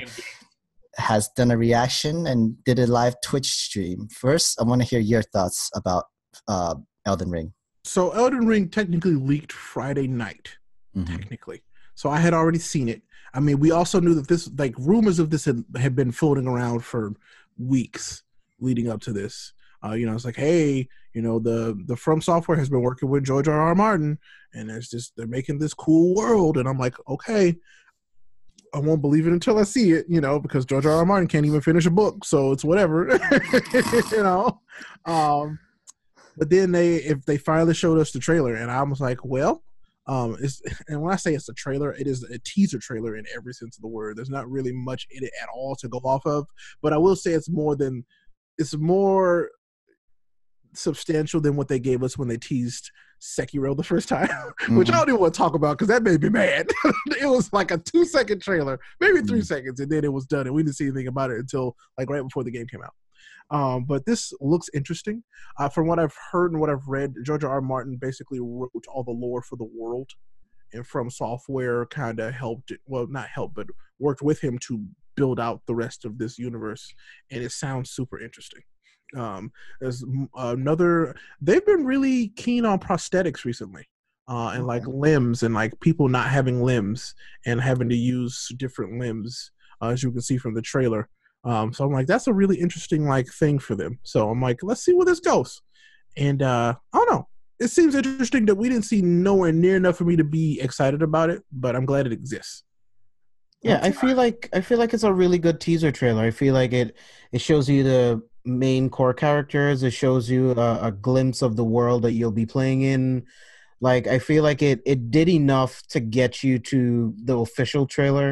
has done a reaction and did a live Twitch stream. First, I want to hear your thoughts about Elden Ring. So Elden Ring technically leaked Friday night, technically. So I had already seen it. I mean, we also knew that this, like, rumors of this had been floating around for weeks leading up to this. It's like, hey, the From Software has been working with George R.R. Martin, and they're making this cool world. And I'm like, okay, I won't believe it until I see it, because George R.R. Martin can't even finish a book, so it's whatever, But then they finally showed us the trailer, and I was like, well, and when I say it's a trailer, it is a teaser trailer in every sense of the word. There's not really much in it at all to go off of, but I will say it's more substantial than what they gave us when they teased Sekiro the first time, which I don't even want to talk about because that made me mad. It was like a 2-second trailer, maybe 3 seconds, and then it was done, and we didn't see anything about it until like right before the game came out. But this looks interesting. From what I've heard and what I've read, George R. R. Martin basically wrote all the lore for the world, and From Software kind of but worked with him to build out the rest of this universe, and it sounds super interesting. There's they've been really keen on prosthetics recently, and like limbs, and like people not having limbs and having to use different limbs, as you can see from the trailer. So I'm like, that's a really interesting like thing for them. So I'm like, let's see where this goes. And I don't know. It seems interesting that we didn't see nowhere near enough for me to be excited about it, but I'm glad it exists. Yeah, I feel like it's a really good teaser trailer. I feel like it shows you the main core characters. It shows you a glimpse of the world that you'll be playing in. Like, I feel like it did enough to get you to the official trailer.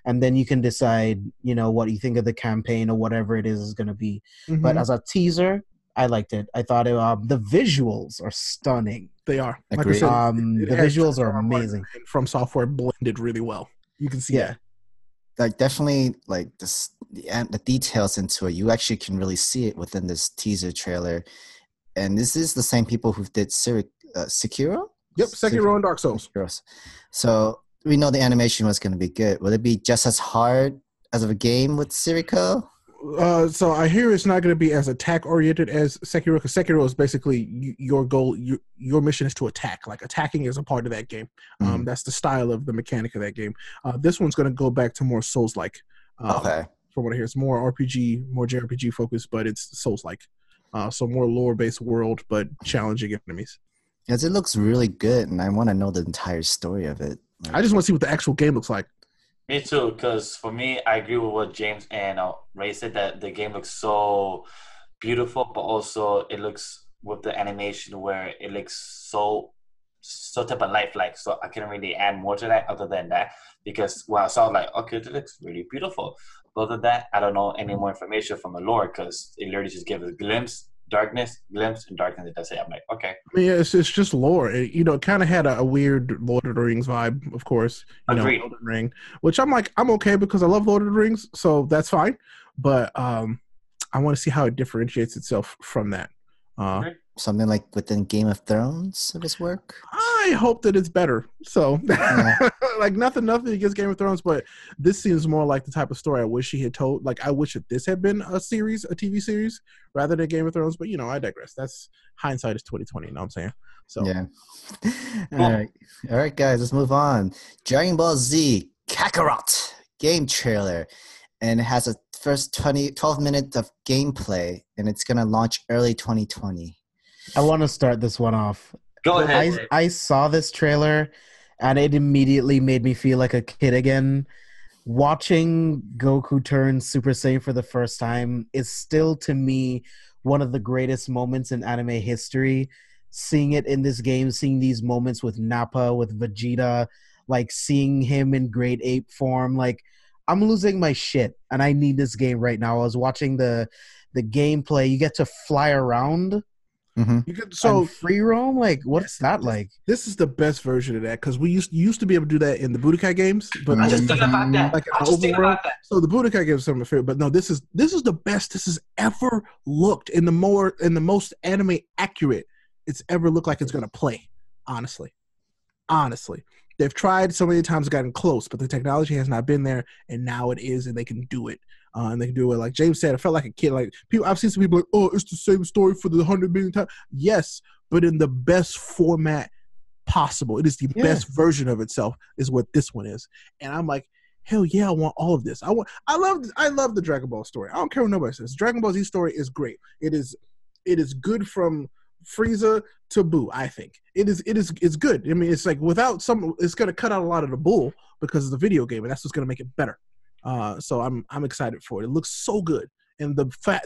and then you can decide, what you think of the campaign or whatever it is going to be. But as a teaser, I liked it. I thought the visuals are stunning. They are. Like I said, the visuals are amazing. From Software blended really well. You can see that. Like definitely, like the details into it. You actually can really see it within this teaser trailer. And this is the same people who did Sekiro. Yep, Sekiro and Dark Souls. So we know the animation was going to be good. Will it be just as hard as of a game with Sekiro? So I hear it's not going to be as attack oriented as Sekiro, because Sekiro is basically your goal. Your mission is to attack. Like attacking is a part of that game. That's the style of the mechanic of that game. This one's going to go back to more Souls-like. Okay. From what I hear, it's more RPG, more JRPG focused, but it's Souls-like. So more lore-based world, but challenging enemies. Because it looks really good, and I want to know the entire story of it. I just want to see what the actual game looks like. Me too, because for me, I agree with what James and Ray said, that the game looks so beautiful, but also it looks with the animation where it looks so type of lifelike. So I can't really add more to that other than that, because when I saw it, like, okay, it looks really beautiful. But other than that, I don't know any more information from the lore, because it literally just gave us a glimpse, darkness, and darkness. That's it. I'm like, okay. I mean, it's just lore. It kind of had a weird Lord of the Rings vibe, of course. Agreed. Elden Ring, which I'm okay because I love Lord of the Rings, so that's fine. But I want to see how it differentiates itself from that. Something like within Game of Thrones of this work? I hope that it's better. So, like nothing against Game of Thrones, but this seems more like the type of story I wish he had told. Like I wish that this had been a TV series, rather than Game of Thrones. But I digress. That's hindsight is 2020. You know what I'm saying? So yeah. All right, guys, let's move on. Dragon Ball Z Kakarot game trailer, and it has a first 12 minutes of gameplay, and it's gonna launch early 2020. I want to start this one off. Go ahead. I saw this trailer, and it immediately made me feel like a kid again. Watching Goku turn Super Saiyan for the first time is still, to me, one of the greatest moments in anime history. Seeing it in this game, seeing these moments with Nappa, with Vegeta, like seeing him in grade ape form, like I'm losing my shit, and I need this game right now. I was watching the gameplay. You get to fly around. So free roam, like what's that like? This is the best version of that, because we used to be able to do that in the Budokai games, but I just think about that. Like so the Budokai games are some of my favorite, but no, this is the best this has ever looked in the most anime accurate it's ever looked like it's gonna play. Honestly, they've tried so many times, gotten close, but the technology has not been there, and now it is, and they can do it. And they can do it, like James said. I felt like a kid. Like people, I've seen some people like, "Oh, it's the same story for the 100 million times." Yes, but in the best format possible. It is the best version of itself. Is what this one is, and I'm like, hell yeah, I want all of this. I love the Dragon Ball story. I don't care what nobody says. Dragon Ball Z story is great. It is good from Frieza to Buu. I think it's good. I mean, it's like it's gonna cut out a lot of the bull because it's a video game, and that's what's gonna make it better. So I'm excited for it. It looks so good, and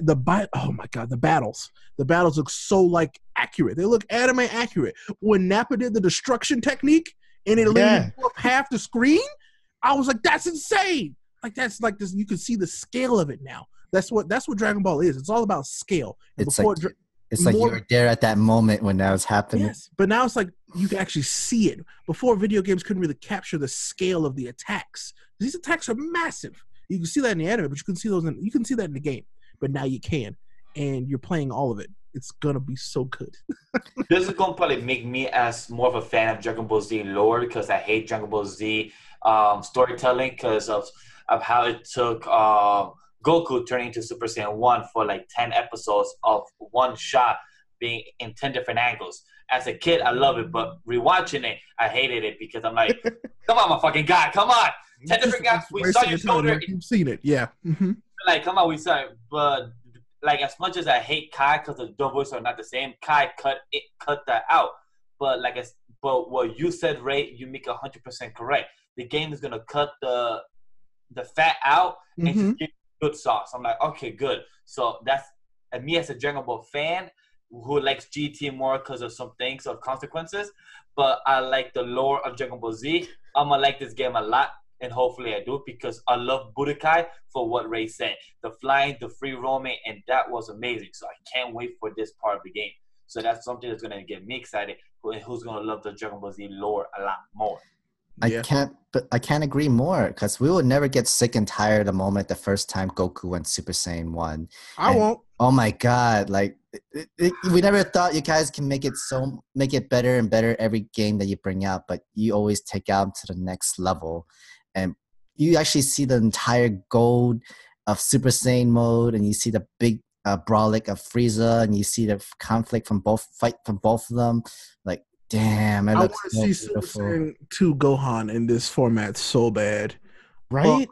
oh my god, the battles look so like accurate. They look anime accurate. When Nappa did the destruction technique and it literally blew up half the screen, I was like, that's insane. Like that's like this. You can see the scale of it now. That's what Dragon Ball is. It's all about scale. It's like you were there at that moment when that was happening. Yes, but now it's like you can actually see it. Before, video games couldn't really capture the scale of the attacks. These attacks are massive. You can see that in the anime, but you can see that in the game. But now you can, and you're playing all of it. It's gonna be so good. This is gonna probably make me as more of a fan of Dragon Ball Z lore, because I hate Dragon Ball Z storytelling because of how it took Goku turning into Super Saiyan 1 for like 10 episodes of one shot being in 10 different angles. As a kid, I love it, but rewatching it, I hated it because I'm like, come on, my fucking God, come on. 10 different guys, we saw your shoulder. You've seen it, yeah. Mm-hmm. Like, come on, we saw it. But like, as much as I hate Kai because the dub voice are not the same, Kai cut that out. But but what you said, Ray, you make 100% correct. The game is gonna cut the fat out and just give good sauce. I'm like, okay, good. So that's, and me as a Dragon Ball fan who likes GT more because of some things of consequences, but I like the lore of Dragon Ball Z. I'm gonna like this game a lot. and hopefully I do because I love Budokai for what Ray said. The flying, the free roaming, and that was amazing. So I can't wait for this part of the game. So that's something that's going to get me excited. Who's going to love the Dragon Ball Z lore a lot more. Yeah. I can't agree more because we will never get sick and tired the moment the first time Goku went Super Saiyan 1. I won't. Oh my God! Like we never thought you guys can make it better and better every game that you bring out, but you always take out to the next level, and you actually see the entire gold of Super Saiyan mode, and you see the big brawlic of Frieza, and you see the conflict from both of them. Like, damn! I want to see Super Saiyan 2 Gohan in this format so bad, Right?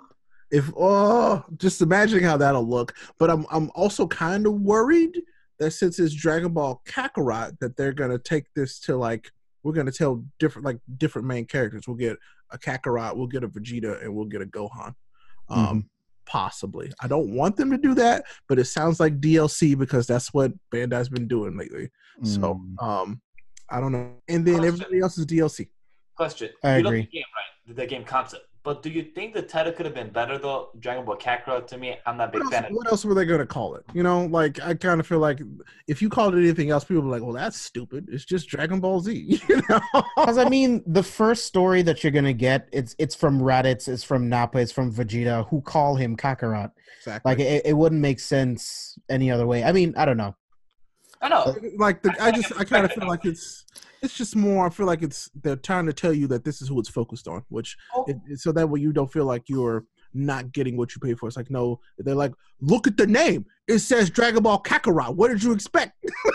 Just imagining how that'll look. But I'm also kind of worried that since it's Dragon Ball Kakarot, that they're gonna take this to like we're gonna tell different main characters. We'll get a Kakarot, we'll get a Vegeta, and we'll get a Gohan. Possibly. I don't want them to do that, but it sounds like DLC because that's what Bandai's been doing lately. So I don't know. And then everybody else is DLC. Question. I you love agree. the game, right? The game concept. But do you think the title could have been better though? Dragon Ball Kakarot, to me, I'm not a big fan of it. What else were they going to call it? You know, like I kind of feel like if you called it anything else, people would be like, well, that's stupid. It's just Dragon Ball Z. You know? Because I mean, the first story that you're gonna get, it's from Raditz, it's from Nappa, it's from Vegeta, who call him Kakarot. Exactly. Like it wouldn't make sense any other way. I mean, I don't know. I know. Like I kind of feel like it's just more. I feel like they're trying to tell you that this is who it's focused on, which so that way you don't feel like you're not getting what you pay for. It's like no, they're like, look at the name. It says Dragon Ball Kakarot. What did you expect?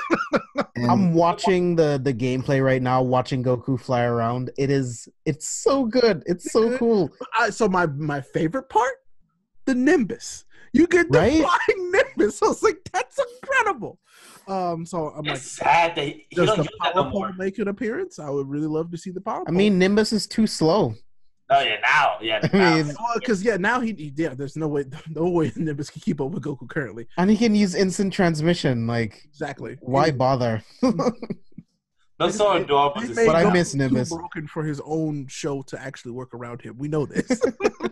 I'm watching the gameplay right now, watching Goku fly around. It's so good. It's so cool. So my favorite part, the Nimbus. You get the flying Nimbus. So I was like, that's incredible. So I'm it's sad that you does don't the use that no Power more. Pole make an appearance? I would really love to see the Power Pole. I mean, Nimbus is too slow. Oh yeah, now, yeah. I Now. mean, because now there's no way Nimbus can keep up with Goku currently. and he can use instant transmission. Like, Exactly. why bother? That's so adorable. They To made see. But I Goku miss too Nimbus. broken for his own show to actually work around him. We know this.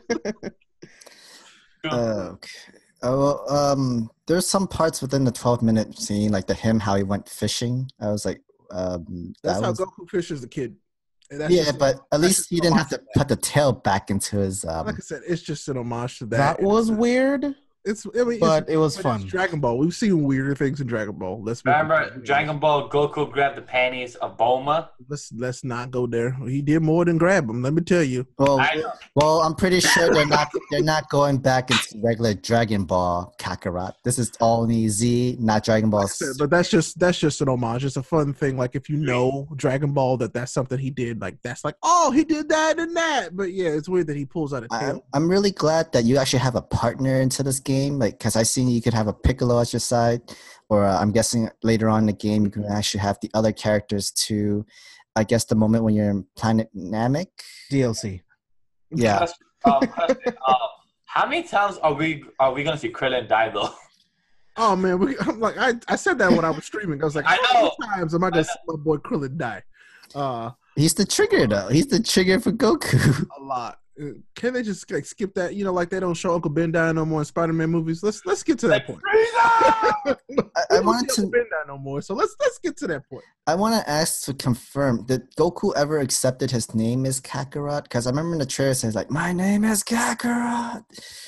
Okay. There's some parts within the 12-minute scene, like how he went fishing. I was like, That's how Goku fishes the kid. And that's yeah, just- but at that's least just he an didn't have homage to put the tail back into his. Like I said, it's just an homage to that. That was weird, but it was fun. It's Dragon Ball. We've seen weirder things in Dragon Ball. Remember Dragon Ball Goku grabbed the panties of Bulma? Let's not go there. He did more than grab him. Let me tell you. I know. Well, I'm pretty sure they're not going back into regular Dragon Ball Kakarot. This is only Z, not Dragon Ball. Like I said, but that's just an homage. It's a fun thing. Like if you know Dragon Ball, that's something he did. Like that's like, oh, he did that and that. But yeah, it's weird that he pulls out a tail. I'm really glad that you actually have a partner into this game, like because I seen you could have a Piccolo at your side, or I'm guessing later on in the game you can actually have the other characters too. I guess the moment when you're in Planet Namek. DLC. Yeah. Question. How many times are we gonna see Krillin die though? Oh man, I'm like I said that when I was streaming. I was like, I how know. many times am I gonna see my boy Krillin die? He's the trigger though. He's the trigger for Goku. A lot. Can they just like skip that? You know, like they don't show Uncle Ben die no more in Spider-Man movies. Let's get to that point. I wanted to. Ben die no more. So let's get to that point. I want to ask to confirm: did Goku ever accepted his name is Kakarot? Because I remember in the trailer it says like, "My name is Kakarot."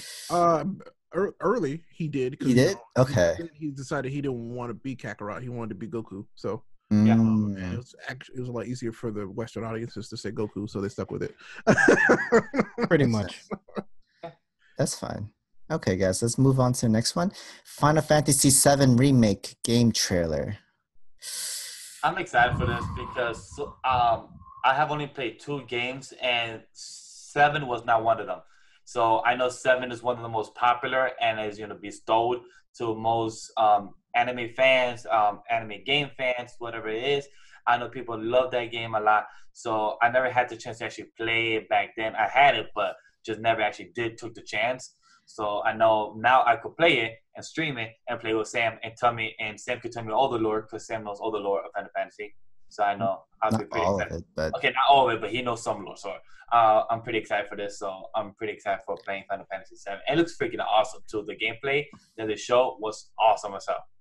Early he did. He did. Okay. He decided he didn't want to be Kakarot. He wanted to be Goku. So. Mm. And it was a lot easier for the Western audiences to say Goku, so they stuck with it. Pretty much. That's fine. Okay, guys, let's move on to the next one. Final Fantasy VII Remake game trailer. I'm excited for this because I have only played 2 games and 7 was not one of them. So I know 7 is one of the most popular and is going to be bestowed to most anime fans, anime game fans, whatever it is. I know people love that game a lot. So I never had the chance to actually play it back then. I had it, but just never actually took the chance. So I know now I could play it and stream it and play with Sam and Sam could tell me all the lore because Sam knows all the lore of Final Fantasy. So I know I'll be Not pretty all of excited. it, but Okay, not all of it, but he knows some lore. So I'm pretty excited for this. So I'm pretty excited for playing Final Fantasy VII. It looks freaking awesome too. The gameplay that they show was awesome as hell.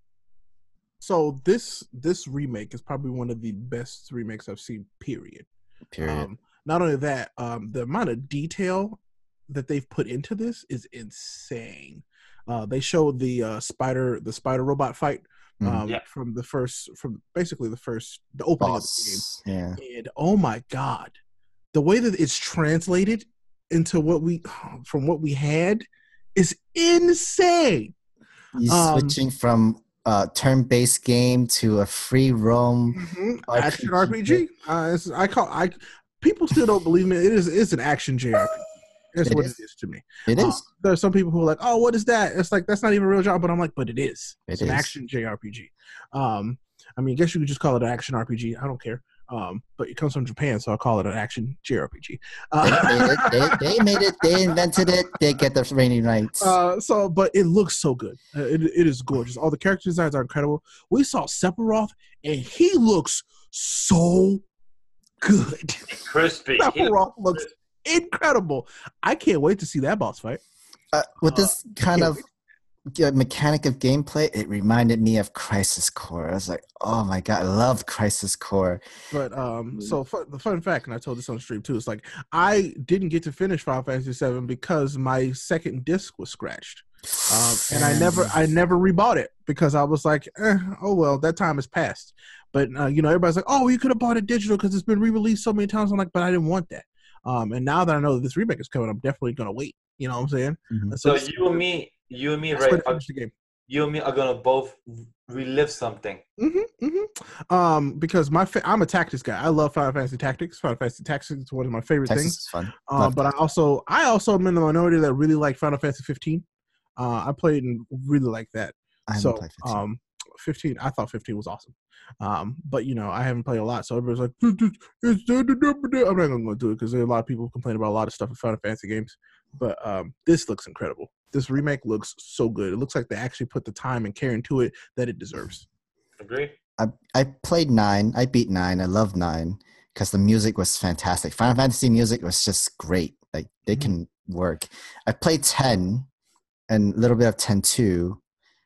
So this remake is probably one of the best remakes I've seen. Period. period. Not only that, the amount of detail that they've put into this is insane. They showed the spider robot fight Yeah. from the opening of the Boss. Yeah. game, and oh my god, the way that it's translated into what we had is insane. You switching from turn-based game to a free roam Action RPG. People still don't believe me. It's an action JRPG. That's what it is to me. It is. There are some people who are like, "Oh, what is that?" It's like that's not even a real job. But I'm like, "But it is. It's an action JRPG." I mean, I guess you could just call it an action RPG. I don't care. But it comes from Japan, so I call it an action JRPG. They made it. They invented it. They get the reigning rights. But it looks so good. It is gorgeous. All the character designs are incredible. We saw Sephiroth, and he looks so good. Crispy. Sephiroth looks incredible. I can't wait to see that boss fight. With this kind of mechanic of gameplay, it reminded me of Crisis Core. I was like, oh my god, I loved Crisis Core. But the fun fact, and I told this on stream too, is like I didn't get to finish Final Fantasy VII because my second disc was scratched, and I never rebought it because I was like, oh well, that time has passed. But everybody's like, oh, you could have bought it digital because it's been re-released so many times. I'm like, but I didn't want that. And now that I know that this remake is coming, I'm definitely gonna wait. You know what I'm saying? Mm-hmm. So you and me, right? You and me are gonna both relive something. Because I'm a tactics guy. I love Final Fantasy Tactics. Final Fantasy Tactics is one of my favorite things. Is fun. But I also am in the minority that really like Final Fantasy 15. I played and really like that. I haven't played 15. 15. I thought 15 was awesome. But I haven't played a lot, so everybody's like, I'm not gonna go do it because there are a lot of people who complain about a lot of stuff in Final Fantasy games. But this looks incredible. This remake looks so good. It looks like they actually put the time and care into it that it deserves. Agree. I played 9. I beat 9. I love 9 because the music was fantastic. Final Fantasy music was just great. Like they can work. I played 10 and a little bit of 10 too.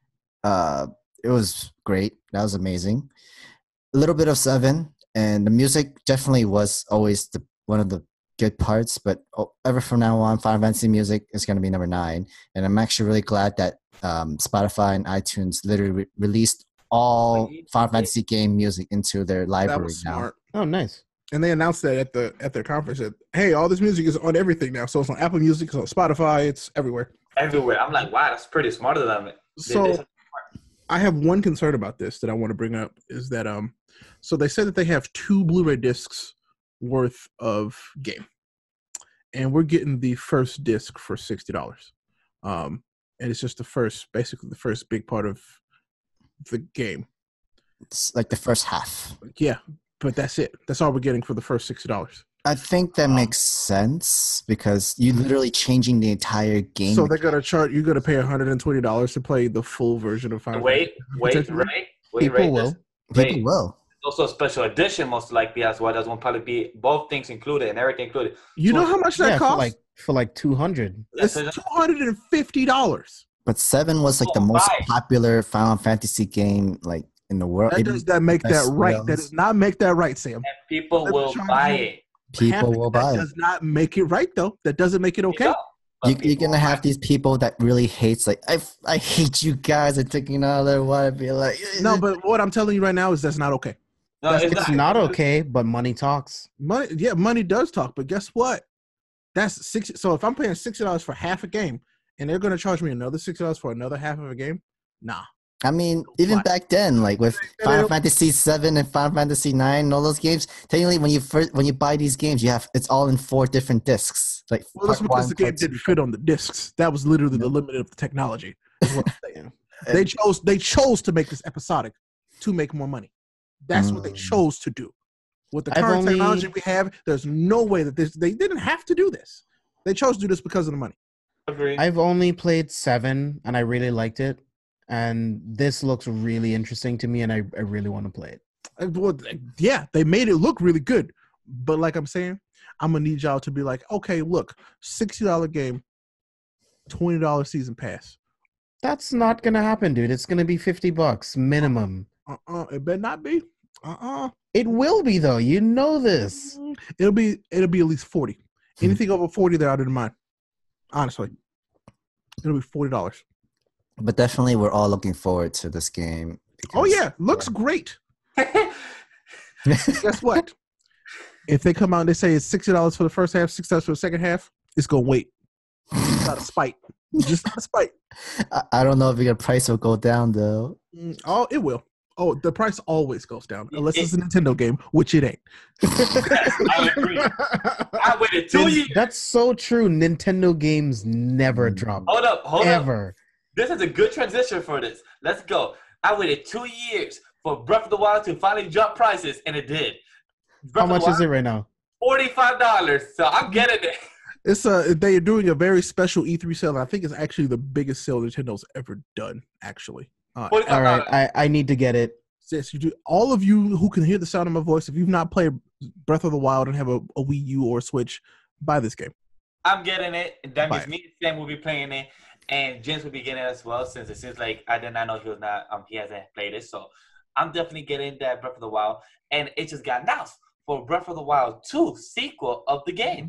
It was great. That was amazing. A little bit of 7, and the music definitely was always one of the good parts. But ever from now on, Final Fantasy music is going to be number 9, and I'm actually really glad that Spotify and iTunes literally released all Final Fantasy game music into their library that was smart. now. Oh, nice. And they announced that at their conference that, hey, all this music is on everything now. So it's on Apple Music, it's on Spotify, it's everywhere. Everywhere. I'm like, wow, that's pretty smart of them. So I have one concern about this that I want to bring up is that so they said that they have 2 Blu-ray discs worth of game, and we're getting the first disc for $60. And it's just basically the first big part of the game. It's like the first half. Yeah, but that's it. That's all we're getting for the first $60. I think that makes sense because you're literally changing the entire game. So they're gonna you're gonna pay $120 to play the full version of Final Fantasy. Wait, People will. People will. Also a special edition most likely as well. That's going to probably be both things included and everything included. You know how much that costs? For like $200. It's $250. But 7 was like the most popular Final Fantasy game like in the world. Does that make that right? That does not make that right, Sam. And people will buy it. People will buy it. That does not make it right, though. That doesn't make it okay. You're gonna have these people that really hates like I hate you guys are taking all their water. Be like no, but what I'm telling you right now is that's not okay. No, it's not okay, but money talks. Money does talk. But guess what? That's $60. So if I'm paying $60 for half a game, and they're gonna charge me another $60 for another half of a game, nah. I mean, even back then, like with Final Fantasy 7 and Final Fantasy 9 and all those games, technically when you buy these games, it's all in 4 different discs. Like that's because the game didn't fit on the discs. That was literally the limit of the technology. Is what I'm saying. They chose to make this episodic to make more money. That's what they chose to do. With the current technology we have, there's no way that they didn't have to do this. They chose to do this because of the money. Agreed. I've only played 7 and I really liked it. And this looks really interesting to me, and I really want to play it. Well, yeah, they made it look really good. But like I'm saying, I'm gonna need y'all to be like, okay, look, $60 game, $20 season pass. That's not gonna happen, dude. It's gonna be $50 minimum. It better not be. It will be though. You know this. It'll be at least 40. Anything over 40, they're out of mind. Honestly, it'll be $40. But definitely, we're all looking forward to this game. Oh yeah, looks great. Guess what? If they come out and they say it's $60 for the first half, $6 for the second half, it's gonna wait. It's out of spite. Just out of spite. I don't know if your price will go down though. Oh, it will. Oh, the price always goes down unless it's a Nintendo game, which it ain't. I agree. I waited 2 years. That's so true. Nintendo games never drop. Hold up. Ever. This is a good transition for this. Let's go. I waited 2 years for Breath of the Wild to finally drop prices, and it did. How much is it right now? $45. So I'm getting it. It's they are doing a very special E3 sale. I think it's actually the biggest sale Nintendo's ever done. Actually, all right, I need to get it. Yes, you do. All of you who can hear the sound of my voice, if you've not played Breath of the Wild and have a Wii U or a Switch, buy this game. I'm getting it. And that means me and Sam will be playing it, and James will be getting it as well. Since it seems like I did not know he hasn't played it, so I'm definitely getting that Breath of the Wild, and it just got announced for Breath of the Wild 2 sequel of the game.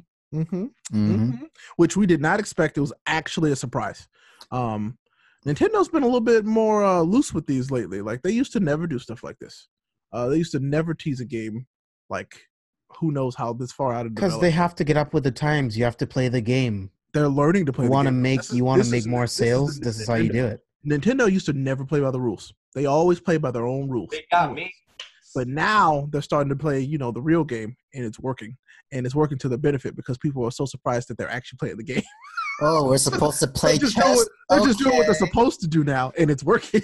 Which we did not expect. It was actually a surprise. Nintendo's been a little bit more loose with these lately. Like they used to never do stuff like this. They used to never tease a game like who knows how this far out of because they have to get up with the times. You have to play the game. They're learning to play. You want to make more sales. This is how you do it. Nintendo used to never play by the rules. They always play by their own rules. They got me. But now they're starting to play, the real game, and it's working. And it's working to their benefit because people are so surprised that they're actually playing the game. Oh, we're supposed to play chess. They're just doing what they're supposed to do now, and it's working.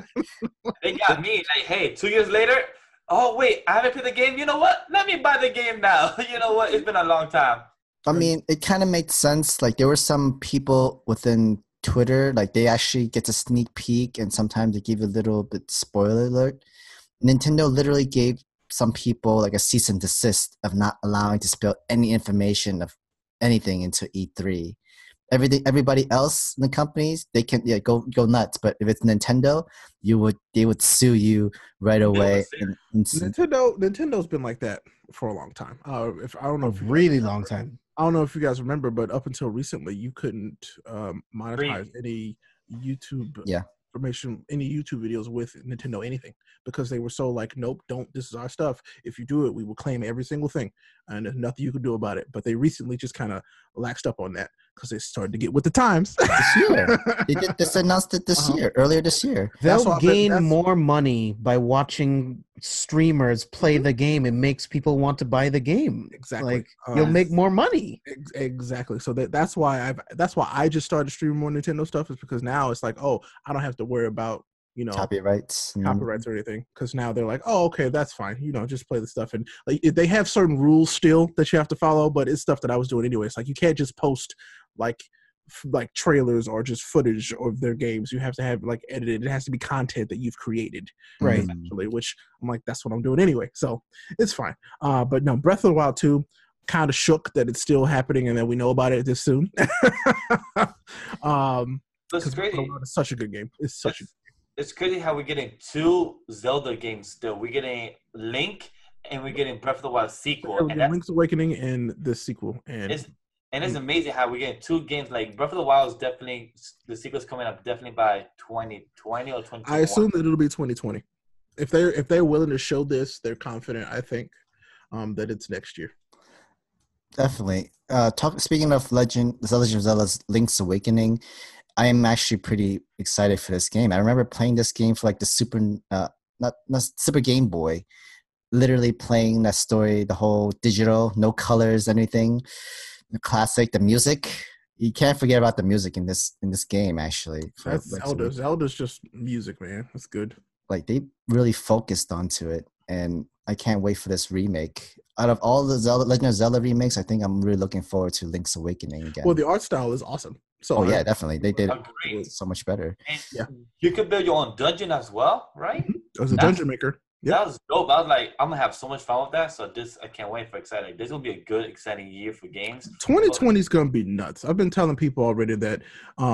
They got me. Like, hey, 2 years later, oh, wait, I haven't played the game. You know what? Let me buy the game now. You know what? It's been a long time. I mean, it kind of makes sense. Like, there were some people within Twitter, like, they actually get to sneak peek, and sometimes they give a little bit spoiler alert. Nintendo literally gave some people like a cease and desist of not allowing to spill any information of anything into E3. Everybody else in the companies, they can go nuts, but if it's Nintendo, they would sue you right away. Nintendo's been like that for a long time. I don't know long time. I don't know if you guys remember, but up until recently, you couldn't monetize any YouTube information, any YouTube videos with Nintendo anything, because they were so like, nope, don't, this is our stuff. If you do it, we will claim every single thing, and there's nothing you can do about it. But they recently just kind of laxed up on that because they started to get with the times. This year. They just announced it earlier this year. They'll gain more money by watching streamers play the game. It makes people want to buy the game. Exactly. Like, you'll make more money. Exactly. So that's why I just started streaming more Nintendo stuff, is because now it's like, oh, I don't have to worry about copyrights or anything, because now they're like, oh, okay, that's fine, just play the stuff. And like, they have certain rules still that you have to follow, but it's stuff that I was doing anyway. It's like you can't just post like trailers or just footage of their games. You have to have like edited. It has to be content that you've created, right? Actually, which I'm like, that's what I'm doing anyway, so it's fine. But no, Breath of the Wild 2, kind of shook that it's still happening and that we know about it this soon. It's crazy. It's such a good game. It's crazy how we're getting 2 Zelda games still. We're getting Link and we're getting Breath of the Wild sequel. And Link's Awakening and the sequel. And it's amazing how we're getting 2 games. Like Breath of the Wild is definitely, the sequel's coming up definitely by 2020 or 2021. I assume that it'll be 2020. If they're willing to show this, they're confident, I think, that it's next year. Definitely. Speaking of Legend of Zelda's Link's Awakening, I am actually pretty excited for this game. I remember playing this game for like the not Super Game Boy, literally playing that story, the whole digital, no colors, anything. The classic, the music. You can't forget about the music in this game. Actually, that's Zelda. Zelda's just music, man. That's good. Like they really focused onto it, and I can't wait for this remake. Out of all the Legend of Zelda remakes, I think I'm really looking forward to Link's Awakening again. Well, the art style is awesome. So yeah, definitely. They did it so much better. And you could build your own dungeon as well, right? As a dungeon maker. Yep. That was dope. I was like, I'm gonna have so much fun with that. So I can't wait for exciting. This is gonna be a good, exciting year for games. 2020 is gonna be nuts. I've been telling people already that.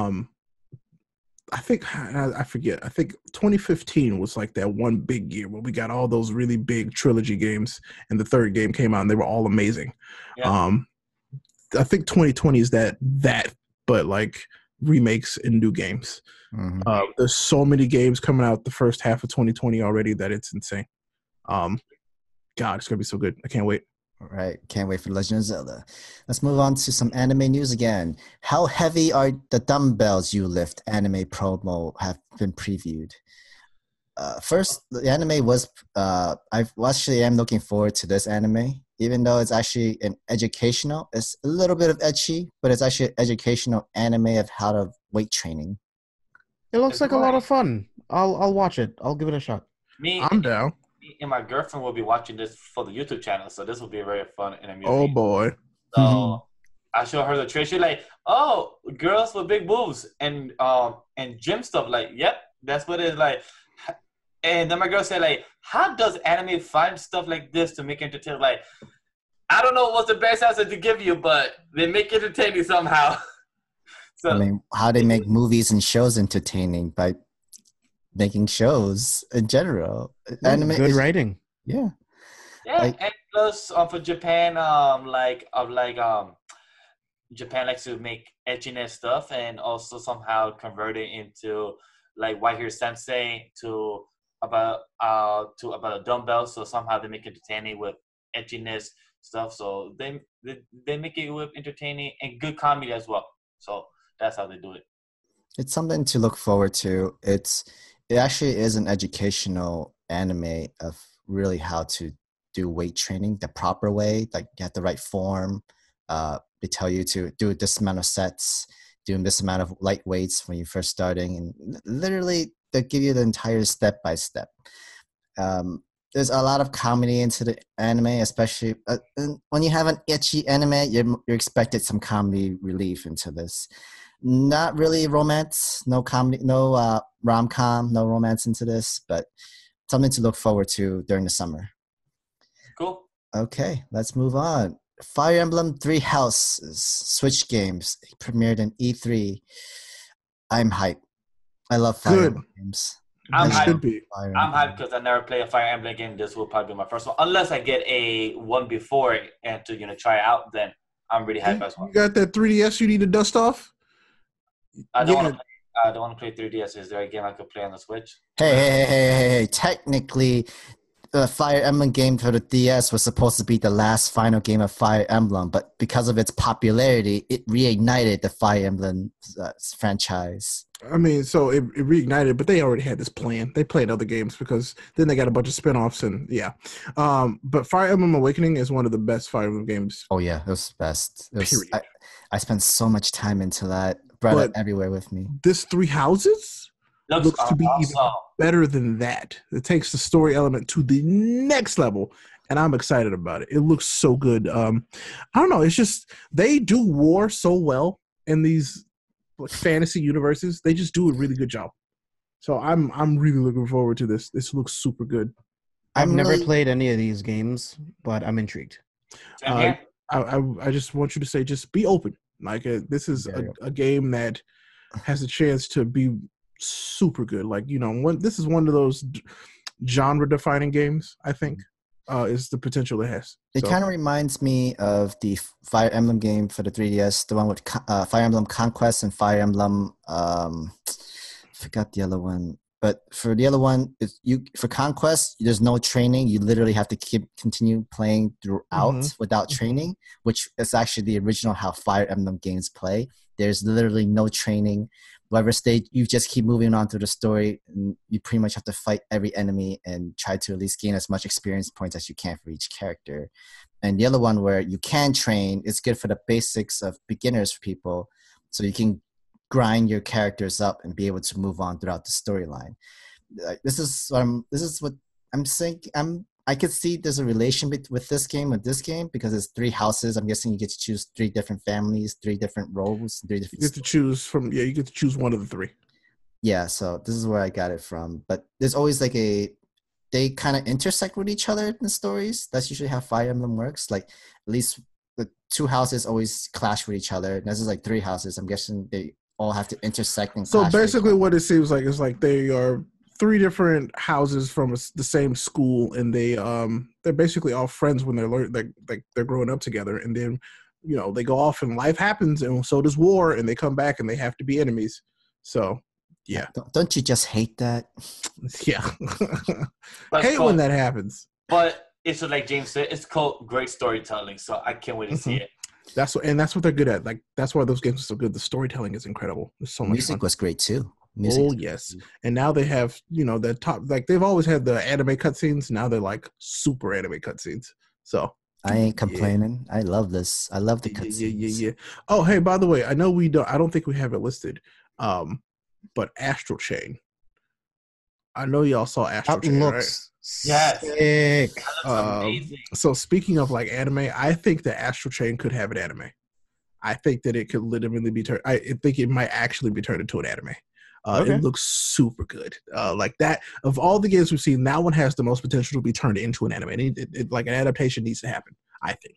I think I forget. I think 2015 was like that one big year where we got all those really big trilogy games, and the third game came out, and they were all amazing. Yeah. I think 2020 is that, but like remakes and new games. Mhm. There's so many games coming out the first half of 2020 already that it's insane. God, it's gonna be so good. I can't wait. All right, can't wait for Legend of Zelda. Let's move on to some anime news again. How heavy are the dumbbells you lift? Anime promo have been previewed. First, the anime was. I am looking forward to this anime, even though it's actually an educational. It's a little bit of ecchi, but it's actually an educational anime of how to weight training. It looks It's like a lot right. of fun. I'll watch it. I'll give it a shot. I'm down. Me and my girlfriend will be watching this for the YouTube channel, so this will be very fun and amusing. Oh boy. So I show her the trailer. She's like, "Oh, girls with big boobs and gym stuff." Like, yep, that's what it is like. And then my girl said, like, "How does anime find stuff like this to make entertaining?" Like, I don't know what's the best answer to give you, but they make it entertaining somehow. So I mean, how they make movies and shows entertaining by making shows in general. Anime Good is, writing. yeah. yeah, like- and plus for Japan, Japan likes to make edginess stuff and also somehow convert it into like White Hero Sensei to about a dumbbell. So somehow they make it entertaining with edginess stuff. So they make it with entertaining and good comedy as well. So that's how they do it. It's something to look forward to. It actually is an educational anime of really how to do weight training the proper way. Like you have the right form. They tell you to do this amount of sets, doing this amount of light weights when you're first starting, and literally they give you the entire step by step. There's a lot of comedy into the anime, especially when you have an ecchi anime. You're expected some comedy relief into this. Not really romance, no comedy, no rom-com, no romance into this, but something to look forward to during the summer. Cool. Okay, let's move on. Fire Emblem Three Houses Switch games premiered in E3. I'm hyped. I love Fire Good. Emblem games. I'm It hyped. should be. Fire I'm Emblem. hyped because I never play a Fire Emblem game. This will probably be my first one, unless I get a one before it and to try it out. Then I'm really hyped as well. You got that 3DS you need to dust off? I don't Yeah. want to. I don't want to play 3DS. Is there a game I could play on the Switch? Hey. Technically, the Fire Emblem game for the DS was supposed to be the last final game of Fire Emblem, but because of its popularity, it reignited the Fire Emblem franchise. I mean, so it reignited, but they already had this plan. They played other games because then they got a bunch of spinoffs and yeah. But Fire Emblem Awakening is one of the best Fire Emblem games. Oh yeah, it was the best. It was, Period. I spent so much time into that. Brought it But- everywhere with me. This Three Houses looks to be even awesome. better than that. It takes the story element to the next level, and I'm excited about it. It looks so good. I don't know. It's just they do war so well in these like fantasy universes. They just do a really good job. So I'm really looking forward to this. This looks super good. I've I'm never really- played any of these games, but I'm intrigued. Same here. I just want you to say, just be open. Like this is Yeah. a game that has a chance to be super good. Like this is one of those genre-defining games. I think is the potential it has. It So, kind of reminds me of the Fire Emblem game for the 3DS, the one with Fire Emblem Conquest and Fire Emblem. Forgot the other one, but for the other one, for Conquest, there's no training. You literally have to continue playing throughout without training, which is actually the original how Fire Emblem games play. There's literally no training. Whatever stage, you just keep moving on through the story, and you pretty much have to fight every enemy and try to at least gain as much experience points as you can for each character. And the other one where you can train, it's good for the basics of beginners for people, so you can grind your characters up and be able to move on throughout the storyline. This is what I'm saying. I could see there's a relation with this game because it's 3 houses. I'm guessing you get to choose 3 different families, 3 different roles, 3 different. you get to choose from. Yeah, you get to choose one of the 3. Yeah, so this is where I got it from. But there's always like a they kind of intersect with each other in the stories. That's usually how Fire Emblem works. Like at least the two houses always clash with each other. This is like three houses. I'm guessing they all have to intersect and So clash with each basically, other. what it seems like is like they are three different houses from the same school, and they're basically all friends when they're growing up together, and then they go off and life happens, and so does war, and they come back and they have to be enemies. So yeah, Don't you just hate that? yeah, But hate when that happens. But it's like James said, it's called great storytelling. So I can't wait to see it. That's what they're good at. Like that's why those games are so good. The storytelling is incredible. There's so much Music fun. was great too. Oh yes, and now they have the top, like they've always had the anime cutscenes. Now they're like super anime cutscenes. So I ain't complaining. I love this. I love the cutscenes. yeah. Oh hey, by the way, I know I don't think we have it listed. But Astral Chain. I know y'all saw Astral Chain, right? Yes. Sick. That's amazing. So speaking of like anime, I think that Astral Chain could have an anime. I think that it could legitimately be turned. I think it might actually be turned into an anime. Okay. It looks super good. Like that, of all the games we've seen, that one has the most potential to be turned into an anime. It like an adaptation needs to happen, I think.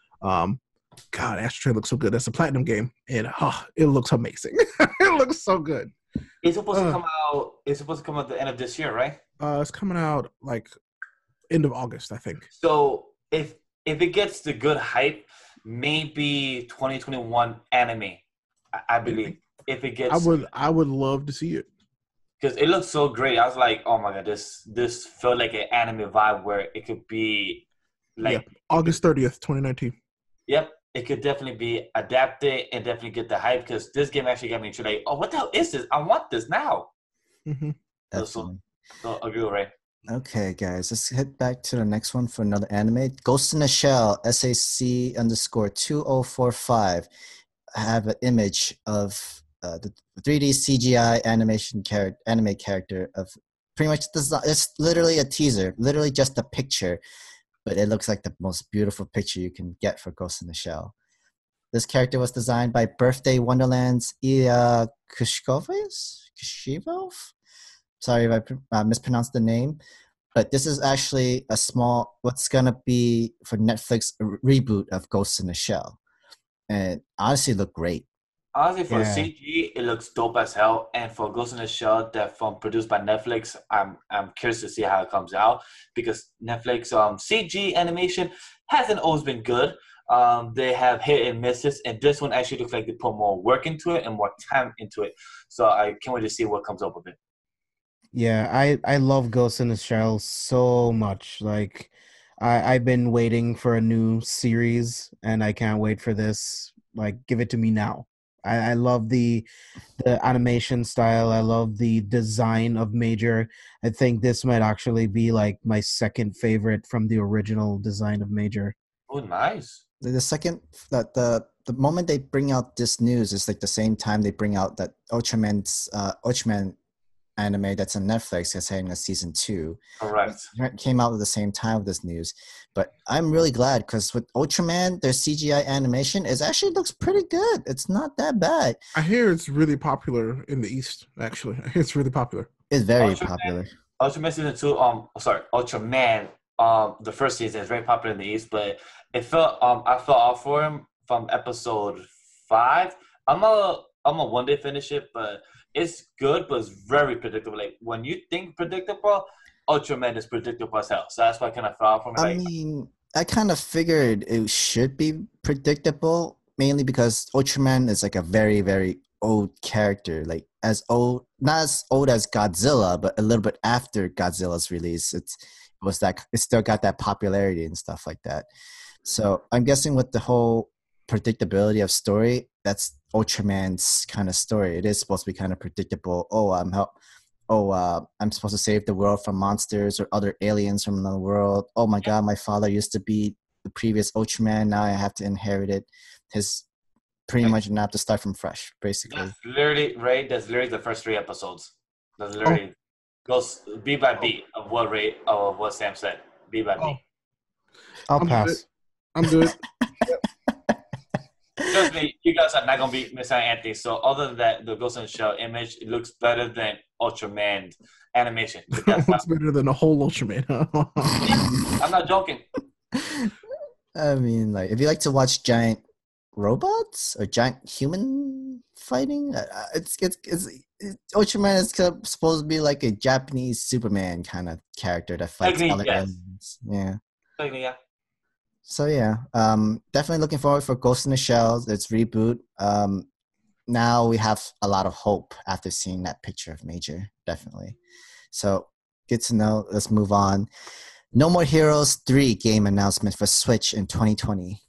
God, Astral Chain looks so good. That's a platinum game, and it looks amazing. It looks so good. It's supposed to come out. It's supposed to come out at the end of this year, right? It's coming out like end of August, I think. So if it gets the good hype, maybe 2021 anime. I believe if it gets. I would love to see it because it looks so great. I was like, oh my god, this felt like an anime vibe where it could be like August 30th, 2019. Yep, it could definitely be adapted and definitely get the hype because this game actually got me to like, oh, what the hell is this? I want this now. Mm-hmm. So agree, right? Okay, guys, let's head back to the next one for another anime. Ghost in the Shell, SAC_2045. I have an image of the 3D CGI anime character of pretty much it's literally a teaser, literally just a picture, but it looks like the most beautiful picture you can get for Ghost in the Shell. This character was designed by Birthday Wonderland's Ilya Kushivov? Sorry if I mispronounced the name. But this is actually what's going to be for Netflix reboot of Ghost in the Shell. And honestly, look great. Honestly, for CG, it looks dope as hell. And for Ghost in the Shell, that produced by Netflix, I'm curious to see how it comes out because Netflix CG animation hasn't always been good. They have hit and misses, and this one actually looks like they put more work into it and more time into it. So I can't wait to see what comes up with it. Yeah, I love Ghost in the Shell so much. Like, I've been waiting for a new series, and I can't wait for this. Like, give it to me now. I love the animation style. I love the design of Major. I think this might actually be like my second favorite from the original design of Major. Oh, nice. The second that the moment they bring out this news is like the same time they bring out that Ultraman anime that's on Netflix that's having a season 2. Correct. It came out at the same time with this news. But I'm really glad because with Ultraman, their CGI animation actually looks pretty good. It's not that bad. I hear it's really popular in the East, actually. I hear it's really popular. It's very popular. Ultraman season 2, Ultraman, the first season is very popular in the East, but it felt I felt off for him from episode 5. I'm a one day finish it, but it's good, but it's very predictable. Like when you think predictable, Ultraman is predictable as hell. So that's why I kind of fell off from it. I mean, I kind of figured it should be predictable, mainly because Ultraman is like a very, very old character. Like not as old as Godzilla, but a little bit after Godzilla's release. It still got that popularity and stuff like that. So I'm guessing with the whole predictability of story, that's Ultraman's kind of story. It is supposed to be kind of predictable. I'm supposed to save the world from monsters or other aliens from another world. Oh my god, my father used to be the previous Ultraman. Now I have to inherit it. His pretty much now have to start from fresh, basically. That's literally right. That's literally the first 3 episodes. That's literally goes beat by beat of what Sam said. Beat by beat. I'll pass. I'm good. Trust me, you guys are not gonna be missing out anything. So other than that, the Ghost in the Shell image, it looks better than Ultraman animation. But that's Looks better than a whole Ultraman. I'm not joking. I mean, like, if you like to watch giant robots or giant human fighting, Ultraman is supposed to be like a Japanese Superman kind of character that fights Agree, other yes. aliens. Yeah. Technically, yeah. So yeah, definitely looking forward for Ghost in the Shell. Its reboot. Now we have a lot of hope after seeing that picture of Major. Definitely. So good to know. Let's move on. No More Heroes 3 game announcement for Switch in 2020.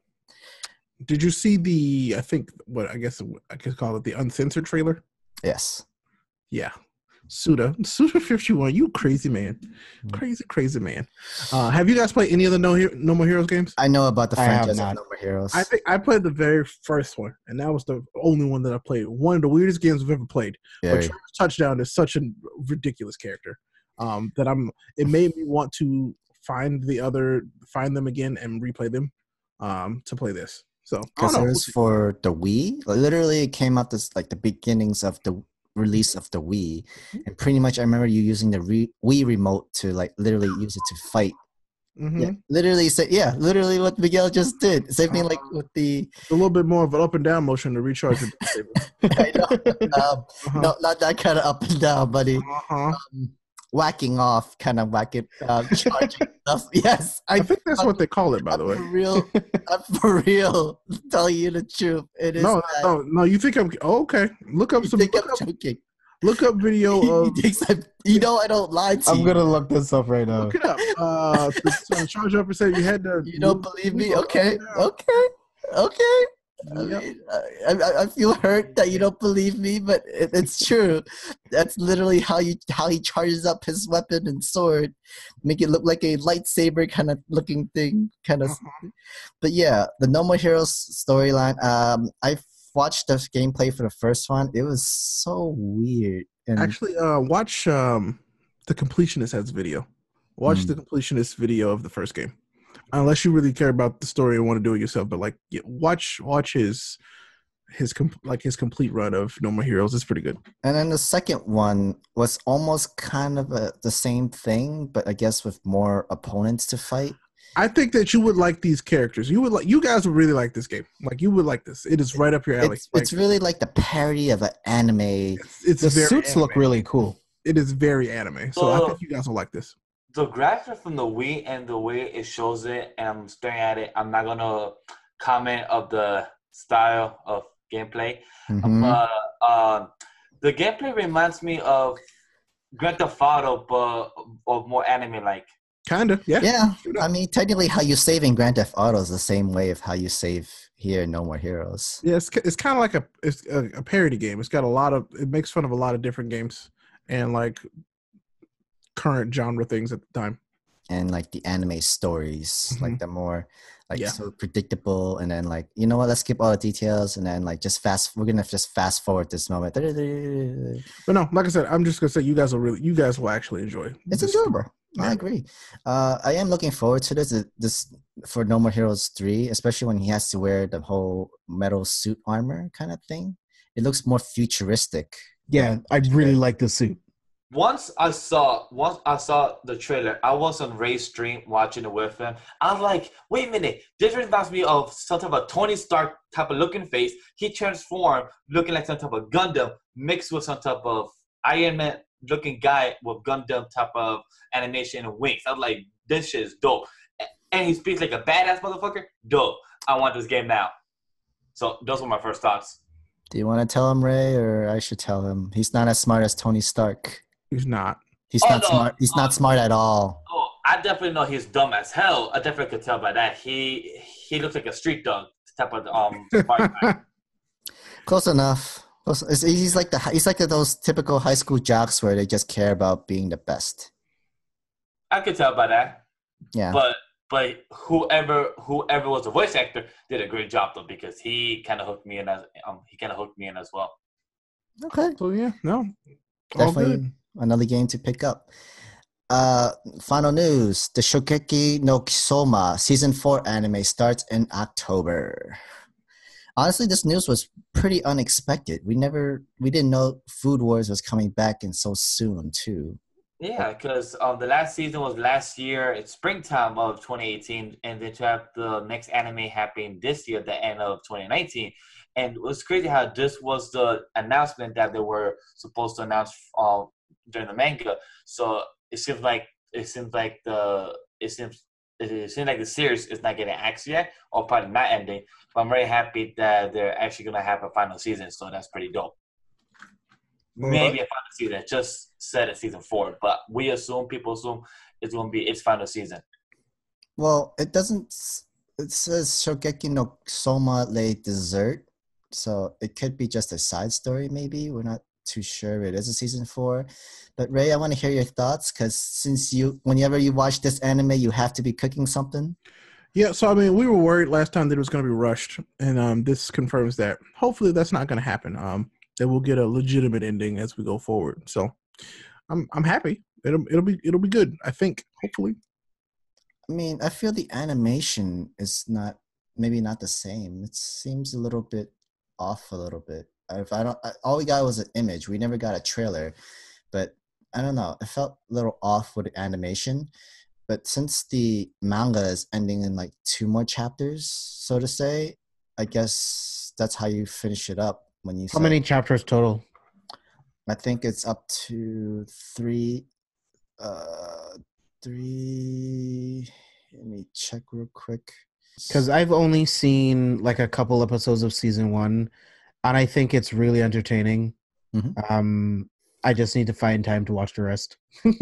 Did you see the? I guess I could call it the uncensored trailer. Yes. Yeah, Suda 51. You crazy man, crazy man. Have you guys played any of the No More Heroes games? I know about the I have franchise of not. No More Heroes. I think I played the very first one, and that was the only one that I played. One of the weirdest games I've ever played. But Very. Travis Touchdown is such a ridiculous character that it made me want to find them again and replay them to play this. So I Because don't it know. was for the Wii. Literally, it came out this like the beginnings of the release of the Wii, and pretty much I remember you using the Wii remote to like literally use it to fight. Mhm. Yeah, literally what Miguel just did. Same thing like with the. A little bit more of an up and down motion to recharge your lightsaber. I know. No, not that kind of up and down, buddy. Uh-huh. Whacking off, kind of whacking, charging stuff. Yes, I think that's what they call it, by the I'm way. for real. I'm for real. Telling you the truth. It is. No. You think I'm okay? Look up You some. think I'm joking? Look up video He of. thinks I don't lie to I'm you. gonna look this up right now. Look it up. To charge up and say you had to. You don't believe me? move Okay. up and down. Okay. I Yep. mean, I feel hurt that you don't believe me, but it's true. That's literally how he charges up his weapon and sword, make it look like a lightsaber kind of looking thing, kind of. But yeah, the No More Heroes storyline. I watched the gameplay for the first one. It was so weird. And Actually, watch the completionist has video. Watch the completionist video of the first game. Unless you really care about the story and want to do it yourself, but like watch his complete run of No More Heroes. It's pretty good. And then the second one was almost kind of the same thing, but I guess with more opponents to fight. I think that you would like these characters. You guys would really like this game. Like you would like this. It is right up your alley. It's really like the parody of an anime. It's The very suits look anime. really cool. It is very anime. So I think you guys will like this. The graphic from the Wii and the way it shows it, and I'm staring at it. I'm not gonna comment of the style of gameplay, Mhm. but the gameplay reminds me of Grand Theft Auto, but of more anime-like. Kinda, yeah. Yeah, I mean, technically, how you save in Grand Theft Auto is the same way of how you save here in No More Heroes. Yeah, it's kind of like a parody game. It's got it makes fun of a lot of different games and like current genre things at the time. And like the anime stories, like the more like Yeah. so predictable, and then like, you know what, let's skip all the details, and then like we're gonna just fast forward this moment. But no, like I said, I'm just gonna say you guys will actually enjoy. It's this. enjoyable. I Alright. agree. I am looking forward to this for No More Heroes 3, especially when he has to wear the whole metal suit armor kind of thing. It looks more futuristic. Yeah, I really like the suit. Once I saw the trailer, I was on Ray's stream watching it with him. I was like, wait a minute, this reminds me of some type of Tony Stark type of looking face. He transformed looking like some type of Gundam mixed with some type of Iron Man looking guy with Gundam type of animation and wings. I was like, this shit is dope. And he speaks like a badass motherfucker. Dope. I want this game now. So those were my first thoughts. Do you want to tell him, Ray, or I should tell him? He's not as smart as Tony Stark. He's not. He's Oh, not no. smart. He's not smart at all. Oh, I definitely know he's dumb as hell. I definitely could tell by that. He looks like a street dog type of smart guy. Close enough. He's like those typical high school jocks where they just care about being the best. I could tell by that. Yeah. But whoever was the voice actor did a great job though, because he kind of hooked me in as well. Okay. So yeah, no. All good. Definitely another game to pick up. Final news. The Shokeki no Kisoma Season 4 anime starts in October. Honestly, this news was pretty unexpected. We didn't know Food Wars was coming back and so soon too. Yeah, because the last season was last year, it's springtime of 2018, and then to have the next anime happening this year, the end of 2019. And it was crazy how this was the announcement that they were supposed to announce during the manga. So it seems like the series is not getting axed yet, or probably not ending. But I'm very happy that they're actually gonna have a final season, so that's pretty dope. Maybe a final season, just set at season 4, but people assume it's gonna be its final season. Well, it doesn't. It says Shogeki no Soma Le Dessert, so it could be just a side story. Maybe we're not too sure. It is a season 4, but Ray, I want to hear your thoughts because whenever you watch this anime, you have to be cooking something. Yeah, so I mean, we were worried last time that it was going to be rushed, and this confirms that. Hopefully, that's not going to happen. That we'll get a legitimate ending as we go forward. So, I'm happy. It'll be good. I think. Hopefully. I mean, I feel the animation is maybe not the same. It seems a little bit off a little bit. All we got was an image. We never got a trailer, but I don't know. It felt a little off with the animation. But since the manga is ending in like 2 more chapters, so to say, I guess that's how you finish it up when you. How many chapters total? I think it's up to 3. 3. Let me check real quick. Because I've only seen like a couple episodes of season 1, and I think it's really entertaining. Mm-hmm. I just need to find time to watch the rest.